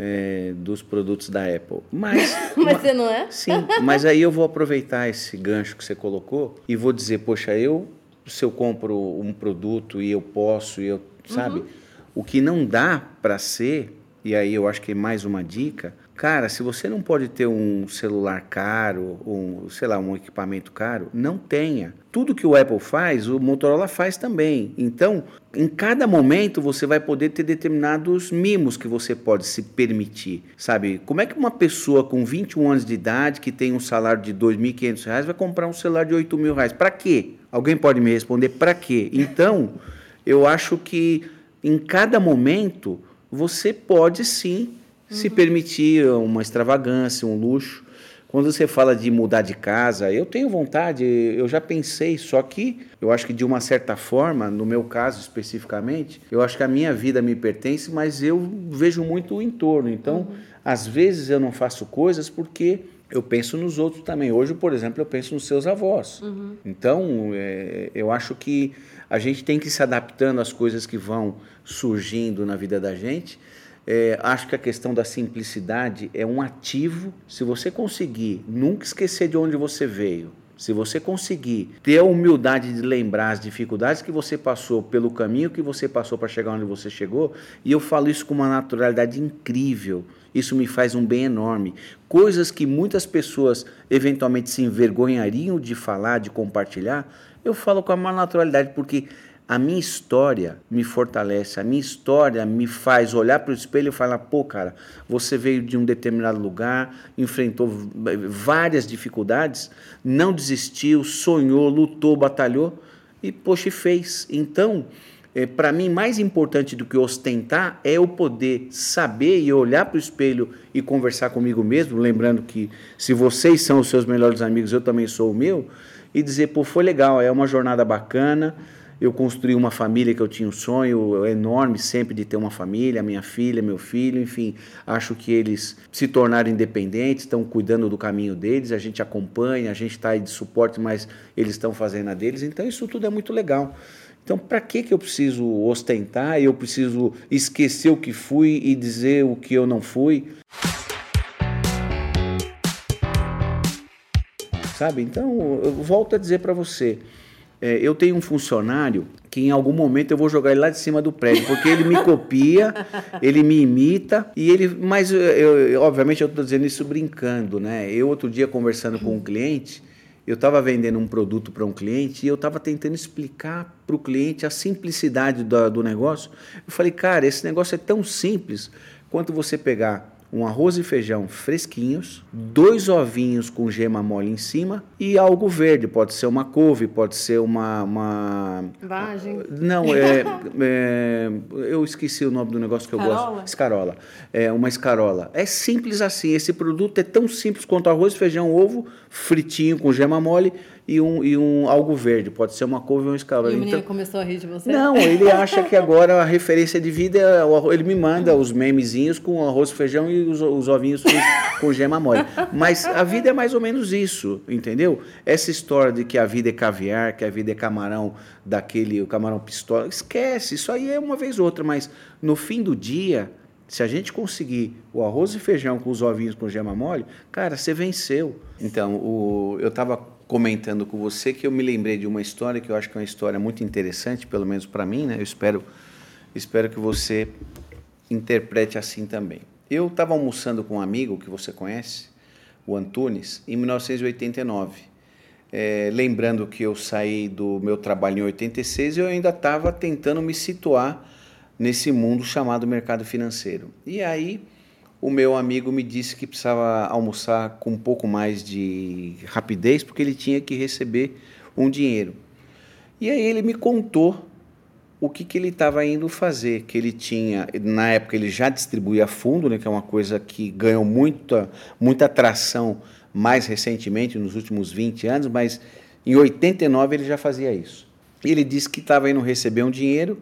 S3: dos produtos da Apple. Mas
S1: você não é?
S3: Sim, mas aí eu vou aproveitar esse gancho que você colocou e vou dizer, poxa, se eu compro um produto e eu posso, sabe? O que não dá para ser, e aí eu acho que é mais uma dica, cara, se você não pode ter um celular caro, sei lá, um equipamento caro, não tenha. Tudo que o Apple faz, o Motorola faz também. Então, em cada momento, você vai poder ter determinados mimos que você pode se permitir, sabe? Como é que uma pessoa com 21 anos de idade, que tem um salário de R$ 2.500, vai comprar um celular de R$ 8.000? Para quê? Alguém pode me responder para quê? Então, eu acho que em cada momento, você pode sim se permitir uma extravagância, um luxo. Quando você fala de mudar de casa, eu tenho vontade, eu já pensei, só que eu acho que de uma certa forma, no meu caso especificamente, eu acho que a minha vida me pertence, mas eu vejo muito o entorno. Então, às vezes eu não faço coisas porque eu penso nos outros também. Hoje, por exemplo, eu penso nos seus avós. Então, eu acho que a gente tem que ir se adaptando às coisas que vão surgindo na vida da gente. Acho que a questão da simplicidade é um ativo. Se você conseguir nunca esquecer de onde você veio, Se você conseguir ter a humildade de lembrar as dificuldades que você passou, pelo caminho que você passou para chegar onde você chegou, e eu falo isso com uma naturalidade incrível, isso me faz um bem enorme. Coisas que muitas pessoas eventualmente se envergonhariam de falar, de compartilhar, eu falo com a maior naturalidade, porque a minha história me fortalece, a minha história me faz olhar para o espelho e falar, pô, cara, você veio de um determinado lugar, enfrentou várias dificuldades, não desistiu, sonhou, lutou, batalhou e, poxa, fez. Então, para mim, mais importante do que ostentar é eu poder saber e olhar para o espelho e conversar comigo mesmo, lembrando que se vocês são os seus melhores amigos, eu também sou o meu, e dizer, pô, foi legal, é uma jornada bacana. Eu construí uma família que eu tinha um sonho enorme sempre de ter uma família, minha filha, meu filho, enfim, acho que eles se tornaram independentes, estão cuidando do caminho deles, a gente acompanha, a gente está aí de suporte, mas eles estão fazendo a deles, então isso tudo é muito legal. Então, para que eu preciso ostentar, eu preciso esquecer o que fui e dizer o que eu não fui? Sabe? Então, eu volto a dizer para você, eu tenho um funcionário que em algum momento eu vou jogar ele lá de cima do prédio, porque ele me copia, ele me imita, mas obviamente eu estou dizendo isso brincando, né? Eu outro dia conversando com um cliente, eu estava vendendo um produto para um cliente e eu estava tentando explicar para o cliente a simplicidade do negócio. Eu falei, cara, esse negócio é tão simples quanto você pegar um arroz e feijão fresquinhos, 2 ovinhos com gema mole em cima e algo verde, pode ser uma couve, pode ser uma...
S1: Vagem.
S3: Não, eu esqueci o nome do negócio que eu gosto. Escarola. Uma escarola. É simples assim, esse produto é tão simples quanto arroz, feijão, ovo, fritinho com gema mole e um algo verde, pode ser uma couve ou uma escarola.
S1: E o menino começou a rir de você?
S3: Não, ele acha que agora a referência de vida é ele me manda os memezinhos com arroz, feijão e os ovinhos com gema mole. Mas a vida é mais ou menos isso, entendeu? Essa história de que a vida é caviar, que a vida é camarão o camarão pistola, esquece, isso aí é uma vez ou outra, mas no fim do dia, se a gente conseguir o arroz e feijão com os ovinhos com gema mole, cara, você venceu. Então, eu estava comentando com você que eu me lembrei de uma história que eu acho que é uma história muito interessante, pelo menos para mim, né? Eu espero que você interprete assim também. Eu estava almoçando com um amigo que você conhece, o Antunes, em 1989. Lembrando que eu saí do meu trabalho em 86 e eu ainda estava tentando me situar nesse mundo chamado mercado financeiro. E aí o meu amigo me disse que precisava almoçar com um pouco mais de rapidez, porque ele tinha que receber um dinheiro. E aí ele me contou o que ele estava indo fazer, que ele tinha, na época ele já distribuía fundo, né, que é uma coisa que ganhou muita atração mais recentemente, nos últimos 20 anos, mas em 89 ele já fazia isso. Ele disse que estava indo receber um dinheiro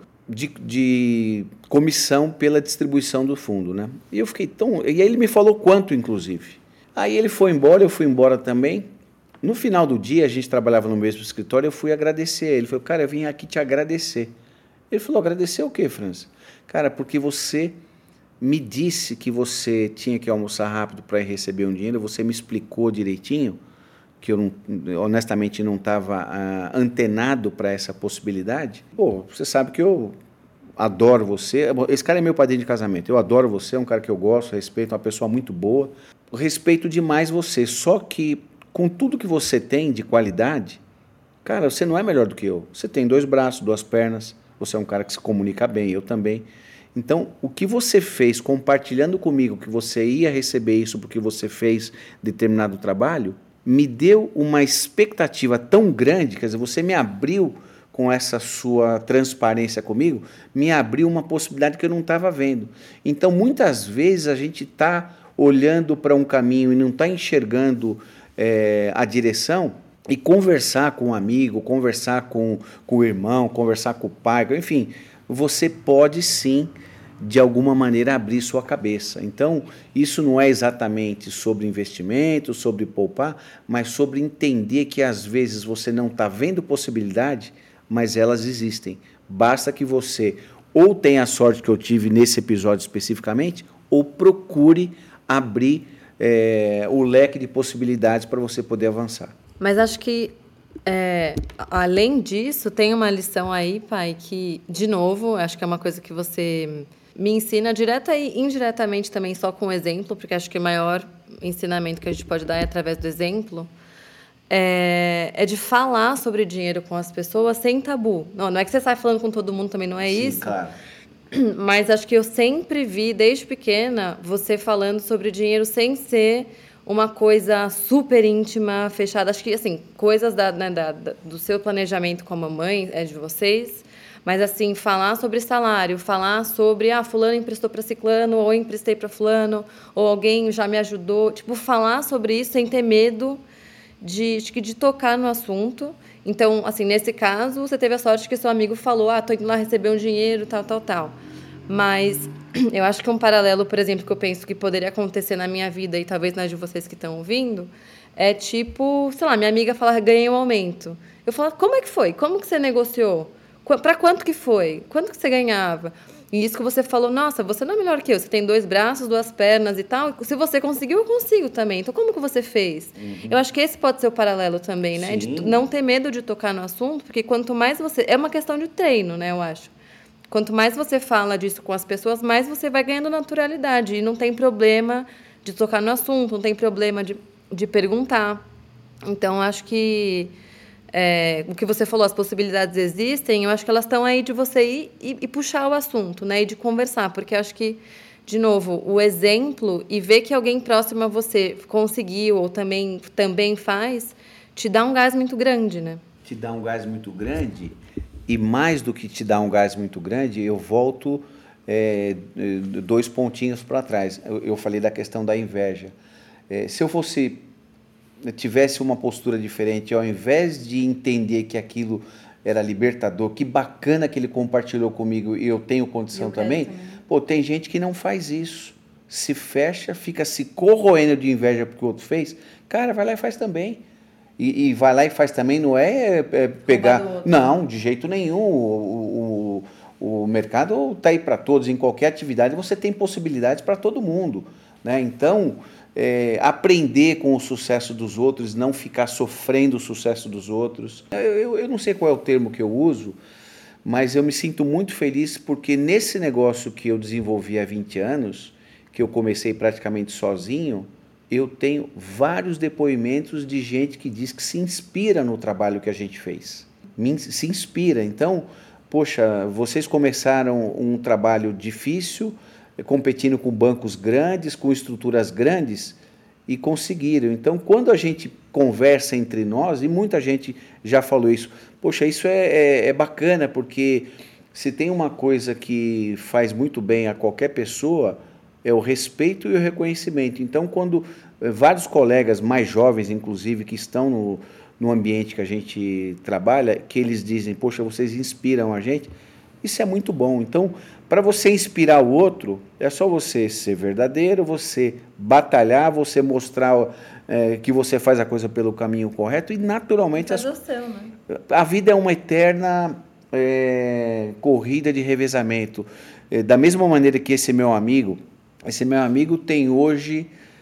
S3: de comissão pela distribuição do fundo, né? E eu fiquei tão... E aí ele me falou quanto, inclusive. Aí ele foi embora, eu fui embora também. No final do dia, a gente trabalhava no mesmo escritório, eu fui agradecer. Ele falou, cara, eu vim aqui te agradecer. Ele falou, agradecer o quê, França? Cara, porque você me disse que você tinha que almoçar rápido para ir receber um dinheiro, você me explicou direitinho, que eu honestamente não estava antenado para essa possibilidade. Pô, você sabe que eu adoro você. Esse cara é meu padrinho de casamento. Eu adoro você, é um cara que eu gosto, respeito, uma pessoa muito boa. Respeito demais você. Só que com tudo que você tem de qualidade, cara, você não é melhor do que eu. Você tem 2 braços, 2 pernas. Você é um cara que se comunica bem, eu também. Então, o que você fez compartilhando comigo que você ia receber isso porque você fez determinado trabalho, me deu uma expectativa tão grande, quer dizer, você me abriu com essa sua transparência comigo, me abriu uma possibilidade que eu não estava vendo. Então, muitas vezes a gente está olhando para um caminho e não está enxergando a direção, e conversar com um amigo, conversar com o irmão, conversar com o pai, enfim, você pode sim, de alguma maneira, abrir sua cabeça. Então, isso não é exatamente sobre investimento, sobre poupar, mas sobre entender que às vezes você não está vendo possibilidade, mas elas existem. Basta que você ou tenha a sorte que eu tive nesse episódio especificamente, ou procure abrir o leque de possibilidades para você poder avançar.
S1: Mas acho que, além disso, tem uma lição aí, pai, que, de novo, acho que é uma coisa que você me ensina direta e indiretamente também, só com exemplo, porque acho que o maior ensinamento que a gente pode dar é através do exemplo, é de falar sobre dinheiro com as pessoas sem tabu. Não é que você sai falando com todo mundo, também não é isso.
S3: Claro.
S1: Mas acho que eu sempre vi, desde pequena, você falando sobre dinheiro sem ser uma coisa super íntima, fechada. Acho que, assim, coisas do seu planejamento com a mamãe, de vocês, mas, assim, falar sobre salário, falar sobre, fulano emprestou para ciclano, ou eu emprestei para fulano, ou alguém já me ajudou. Tipo, falar sobre isso sem ter medo de tocar no assunto. Então, assim, nesse caso, você teve a sorte que seu amigo falou, tô indo lá receber um dinheiro, tal. Mas eu acho que um paralelo, por exemplo, que eu penso que poderia acontecer na minha vida e talvez nas de vocês que estão ouvindo, é tipo, sei lá, minha amiga fala, ganhei um aumento. Eu falo, como é que foi? Como que você negociou? Para quanto que foi? Quanto que você ganhava? E isso que você falou, nossa, você não é melhor que eu, você tem 2 braços, 2 pernas e tal. Se você conseguiu, eu consigo também. Então, como que você fez? Eu acho que esse pode ser o paralelo também, né?
S3: Sim.
S1: De não ter medo de tocar no assunto, porque quanto mais você... É uma questão de treino, né, eu acho. Quanto mais você fala disso com as pessoas, mais você vai ganhando naturalidade. E não tem problema de tocar no assunto, não tem problema de perguntar. Então, acho que... o que você falou, as possibilidades existem, eu acho que elas estão aí de você ir e puxar o assunto, né? E de conversar, porque eu acho que, de novo, o exemplo e ver que alguém próximo a você conseguiu ou também faz, te dá um gás muito grande, né?
S3: Te dá um gás muito grande e mais do que te dá um gás muito grande, eu volto 2 pontinhos para trás. Eu falei da questão da inveja. Se eu tivesse uma postura diferente, ao invés de entender que aquilo era libertador, que bacana que ele compartilhou comigo e eu tenho condição também. Tem gente que não faz isso, se fecha, fica se corroendo de inveja porque o outro fez, cara, vai lá e faz também. E vai lá e faz também, não é pegar... Não, de jeito nenhum. O mercado está aí para todos, em qualquer atividade você tem possibilidades para todo mundo, né? Então... aprender com o sucesso dos outros, não ficar sofrendo o sucesso dos outros. Eu não sei qual é o termo que eu uso, mas eu me sinto muito feliz porque nesse negócio que eu desenvolvi há 20 anos, que eu comecei praticamente sozinho, eu tenho vários depoimentos de gente que diz que se inspira no trabalho que a gente fez. Se inspira. Então, poxa, vocês começaram um trabalho difícil, competindo com bancos grandes, com estruturas grandes, e conseguiram. Então, quando a gente conversa entre nós, e muita gente já falou isso, poxa, isso é bacana, porque se tem uma coisa que faz muito bem a qualquer pessoa, é o respeito e o reconhecimento. Então, quando vários colegas mais jovens, inclusive, que estão no ambiente que a gente trabalha, que eles dizem, poxa, vocês inspiram a gente, isso é muito bom. Então, para você inspirar o outro, é só você ser verdadeiro, você batalhar, você mostrar que você faz a coisa pelo caminho correto e, naturalmente, a vida é uma eterna corrida de revezamento. Da mesma maneira que esse meu amigo tem hoje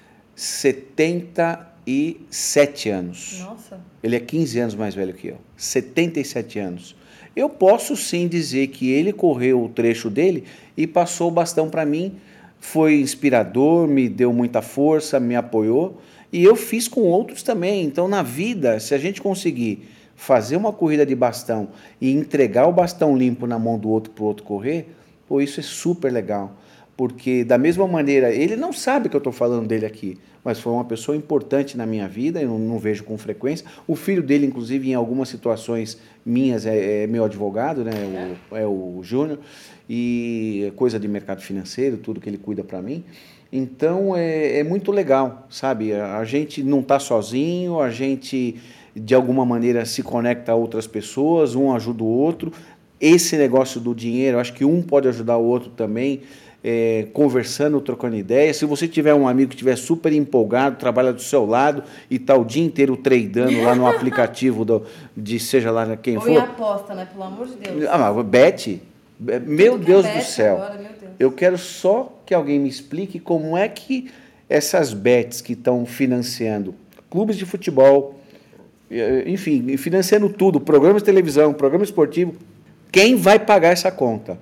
S3: 77 anos.
S1: Nossa.
S3: Ele é 15 anos mais velho que eu. 77 anos. Eu posso sim dizer que ele correu o trecho dele e passou o bastão para mim, foi inspirador, me deu muita força, me apoiou, e eu fiz com outros também. Então, na vida, se a gente conseguir fazer uma corrida de bastão e entregar o bastão limpo na mão do outro para o outro correr, isso é super legal. Porque, da mesma maneira, ele não sabe que eu estou falando dele aqui, mas foi uma pessoa importante na minha vida, eu não vejo com frequência. O filho dele, inclusive, em algumas situações minhas, é meu advogado, né? É o Júnior, e coisa de mercado financeiro, tudo que ele cuida para mim. Então, é muito legal, sabe? A gente não está sozinho, a gente, de alguma maneira, se conecta a outras pessoas, um ajuda o outro. Esse negócio do dinheiro, acho que um pode ajudar o outro também, conversando, trocando ideias. Se você tiver um amigo que estiver super empolgado, trabalha do seu lado e está o dia inteiro tradando lá no aplicativo de seja lá quem for.
S1: Ou em aposta, né? Pelo amor de Deus.
S3: Bet. Meu Deus do céu.
S1: Agora, meu Deus.
S3: Eu quero só que alguém me explique como é que essas bets que estão financiando clubes de futebol, enfim, financiando tudo, programas de televisão, programa esportivo, quem vai pagar essa conta?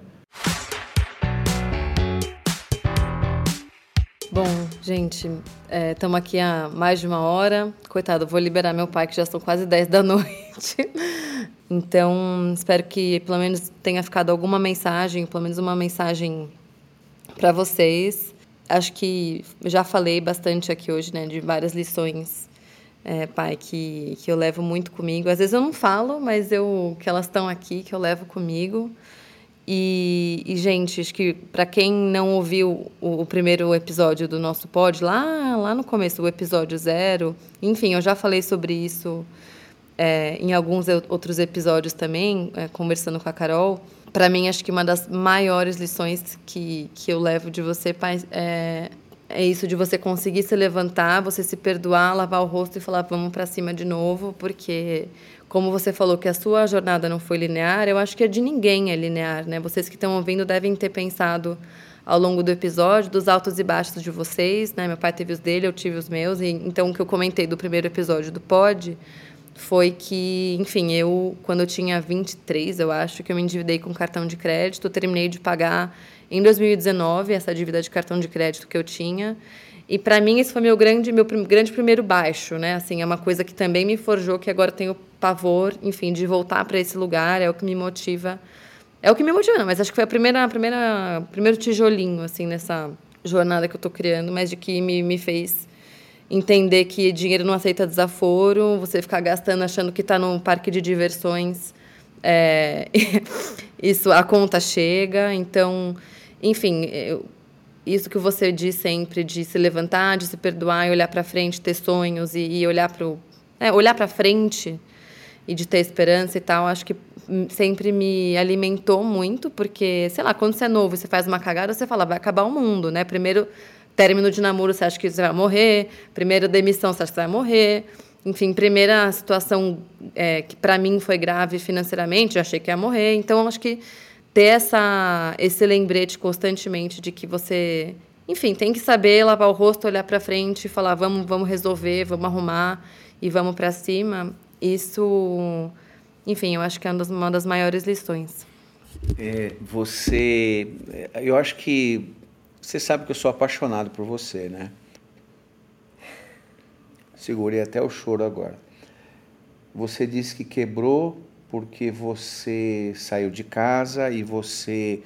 S1: Bom, gente, estamos aqui há mais de 1 hora. Coitado, vou liberar meu pai, que já são quase 10 da noite. Então, espero que pelo menos tenha ficado alguma mensagem, pelo menos uma mensagem para vocês. Acho que já falei bastante aqui hoje, né, de várias lições, pai, que eu levo muito comigo. Às vezes eu não falo, mas que elas estão aqui, que eu levo comigo. E, gente, acho que para quem não ouviu o primeiro episódio do nosso pod, lá no começo, o episódio 0, enfim, eu já falei sobre isso em alguns outros episódios também, conversando com a Carol. Para mim, acho que uma das maiores lições que eu levo de você, pai, é isso de você conseguir se levantar, você se perdoar, lavar o rosto e falar, vamos para cima de novo, porque, como você falou que a sua jornada não foi linear, eu acho que a de ninguém é linear, né? Vocês que estão ouvindo devem ter pensado ao longo do episódio dos altos e baixos de vocês, né? Meu pai teve os dele, eu tive os meus, e então o que eu comentei do primeiro episódio do pod foi que, enfim, quando eu tinha 23, eu acho, que eu me endividei com cartão de crédito, eu terminei de pagar em 2019 essa dívida de cartão de crédito que eu tinha. E, para mim, esse foi meu grande primeiro baixo, né? Assim, é uma coisa que também me forjou, que agora tenho pavor, enfim, de voltar para esse lugar, é o que me motiva. É o que me motiva, não, mas acho que foi primeiro tijolinho, assim, nessa jornada que eu estou criando, mas de que me fez entender que dinheiro não aceita desaforo, você ficar gastando achando que está num parque de diversões, isso, a conta chega. Então, enfim, isso que você diz sempre, de se levantar, de se perdoar, e olhar para frente, ter sonhos e olhar para frente e de ter esperança e tal, acho que sempre me alimentou muito, porque, sei lá, quando você é novo e você faz uma cagada, você fala, vai acabar o mundo, né? Primeiro término de namoro, você acha que você vai morrer. Primeira demissão, você acha que você vai morrer. Enfim, primeira situação que para mim foi grave financeiramente, eu achei que ia morrer. Então, acho que ter esse lembrete constantemente de que você, enfim, tem que saber lavar o rosto, olhar para frente e falar, vamos resolver, vamos arrumar e vamos para cima. Isso, enfim, eu acho que é uma das maiores lições.
S3: Eu acho que você sabe que eu sou apaixonado por você, né? Segurei até o choro agora. Você disse que quebrou porque você saiu de casa e você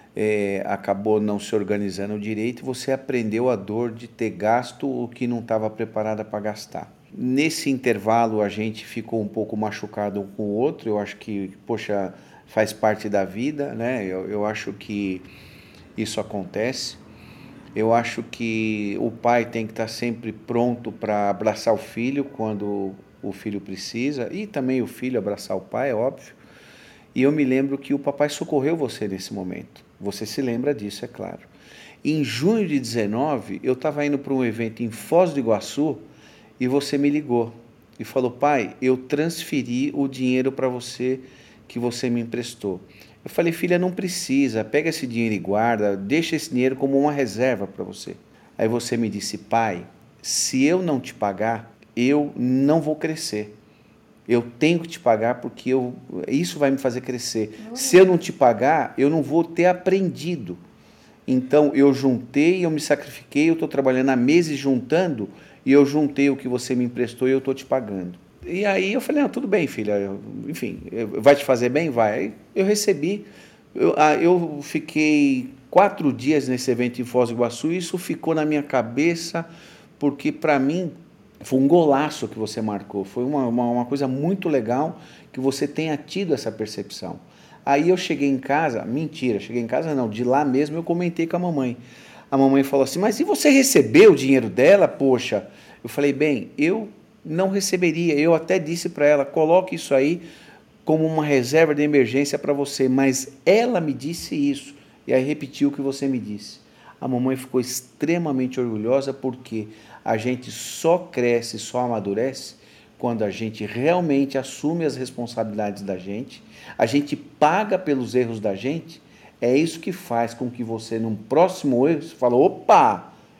S3: acabou não se organizando direito, e você aprendeu a dor de ter gasto o que não estava preparada para gastar. Nesse intervalo, a gente ficou um pouco machucado um com o outro. Eu acho que, poxa, faz parte da vida, né? Eu acho que isso acontece. Eu acho que o pai tem que estar sempre pronto para abraçar o filho quando o filho precisa, e também o filho abraçar o pai, é óbvio. E eu me lembro que o papai socorreu você nesse momento. Você se lembra disso, é claro. Em junho de 19, eu estava indo para um evento em Foz do Iguaçu e você me ligou e falou, pai, eu transferi o dinheiro para você que você me emprestou. Eu falei, filha, não precisa, pega esse dinheiro e guarda, deixa esse dinheiro como uma reserva para você. Aí você me disse, pai, se eu não te pagar, eu não vou crescer. Eu tenho que te pagar porque isso vai me fazer crescer. Se eu não te pagar, eu não vou ter aprendido. Então, eu juntei, eu me sacrifiquei, eu estou trabalhando há meses juntando, e eu juntei o que você me emprestou e eu estou te pagando. E aí eu falei, não, tudo bem, filha, enfim, vai te fazer bem? Vai. Aí eu recebi, eu fiquei 4 dias nesse evento em Foz do Iguaçu, e isso ficou na minha cabeça, porque para mim foi um golaço que você marcou, foi uma coisa muito legal que você tenha tido essa percepção. Aí eu cheguei em casa, cheguei em casa não, de lá mesmo eu comentei com a mamãe. A mamãe falou assim, mas e você recebeu o dinheiro dela? Poxa, eu falei, bem, eu não receberia, eu até disse para ela, coloque isso aí como uma reserva de emergência para você, mas ela me disse isso, e aí repetiu o que você me disse. A mamãe ficou extremamente orgulhosa, porque a gente só cresce, só amadurece quando a gente realmente assume as responsabilidades da gente, a gente paga pelos erros da gente. É isso que faz com que você, num próximo erro, você fala, opa,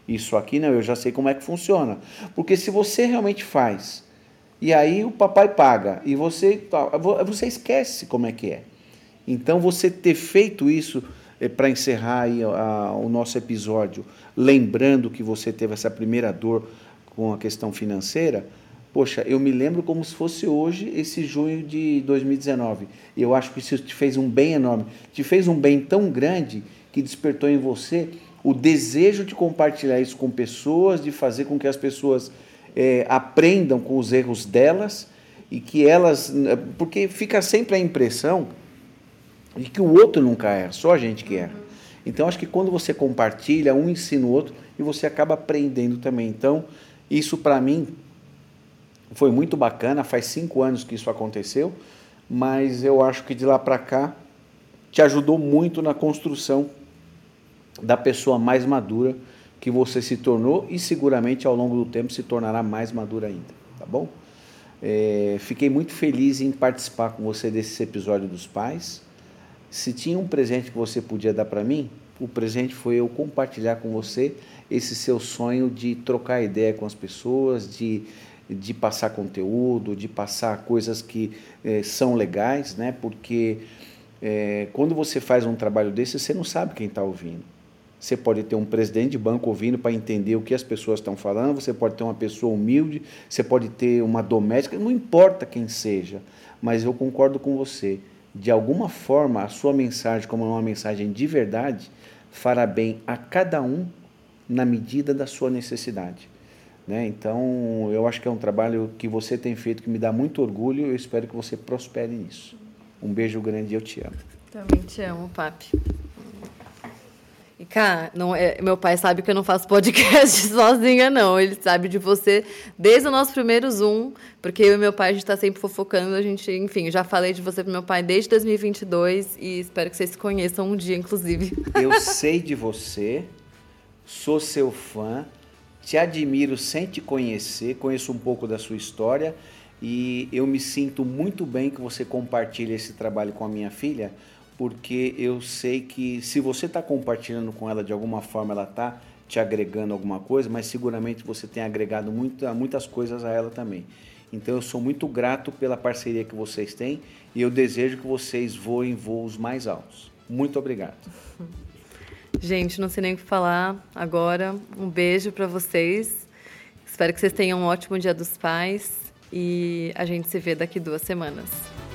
S3: Isso aqui não, eu já sei como é que funciona. Porque se você realmente faz, e aí o papai paga, e você esquece como é que é. Então, você ter feito isso, para encerrar aí o nosso episódio, lembrando que você teve essa primeira dor com a questão financeira, poxa, eu me lembro como se fosse hoje, esse junho de 2019. E eu acho que isso te fez um bem enorme. Te fez um bem tão grande que despertou em você o desejo de compartilhar isso com pessoas, de fazer com que as pessoas aprendam com os erros delas e que elas... Porque fica sempre a impressão de que o outro nunca erra, só a gente que erra. Então, acho que quando você compartilha, um ensina o outro e você acaba aprendendo também. Então, isso para mim foi muito bacana, faz 5 anos que isso aconteceu, mas eu acho que de lá para cá te ajudou muito na construção da pessoa mais madura que você se tornou e seguramente ao longo do tempo se tornará mais madura ainda, tá bom? Fiquei muito feliz em participar com você desse episódio dos pais. Se tinha um presente que você podia dar para mim, o presente foi eu compartilhar com você esse seu sonho de trocar ideia com as pessoas, de passar conteúdo, de passar coisas que são legais, né? Porque quando você faz um trabalho desse, você não sabe quem está ouvindo. Você pode ter um presidente de banco ouvindo para entender o que as pessoas estão falando, você pode ter uma pessoa humilde, você pode ter uma doméstica, não importa quem seja, mas eu concordo com você. De alguma forma, a sua mensagem, como uma mensagem de verdade, fará bem a cada um na medida da sua necessidade. Né? Então, eu acho que é um trabalho que você tem feito que me dá muito orgulho e eu espero que você prospere nisso. Um beijo grande e eu te amo.
S1: Também te amo, papi. E, cara, meu pai sabe que eu não faço podcast sozinha, não. Ele sabe de você desde o nosso primeiro Zoom, porque eu e meu pai, a gente está sempre fofocando. Enfim, já falei de você pro meu pai desde 2022 e espero que vocês se conheçam um dia, inclusive.
S3: Eu sei de você, sou seu fã, te admiro sem te conhecer, conheço um pouco da sua história e eu me sinto muito bem que você compartilhe esse trabalho com a minha filha, porque eu sei que se você está compartilhando com ela de alguma forma, ela está te agregando alguma coisa, mas seguramente você tem agregado muitas coisas a ela também. Então eu sou muito grato pela parceria que vocês têm e eu desejo que vocês voem voos mais altos. Muito obrigado.
S1: Gente, não sei nem o que falar agora. Um beijo para vocês. Espero que vocês tenham um ótimo Dia dos Pais e a gente se vê daqui 2 semanas.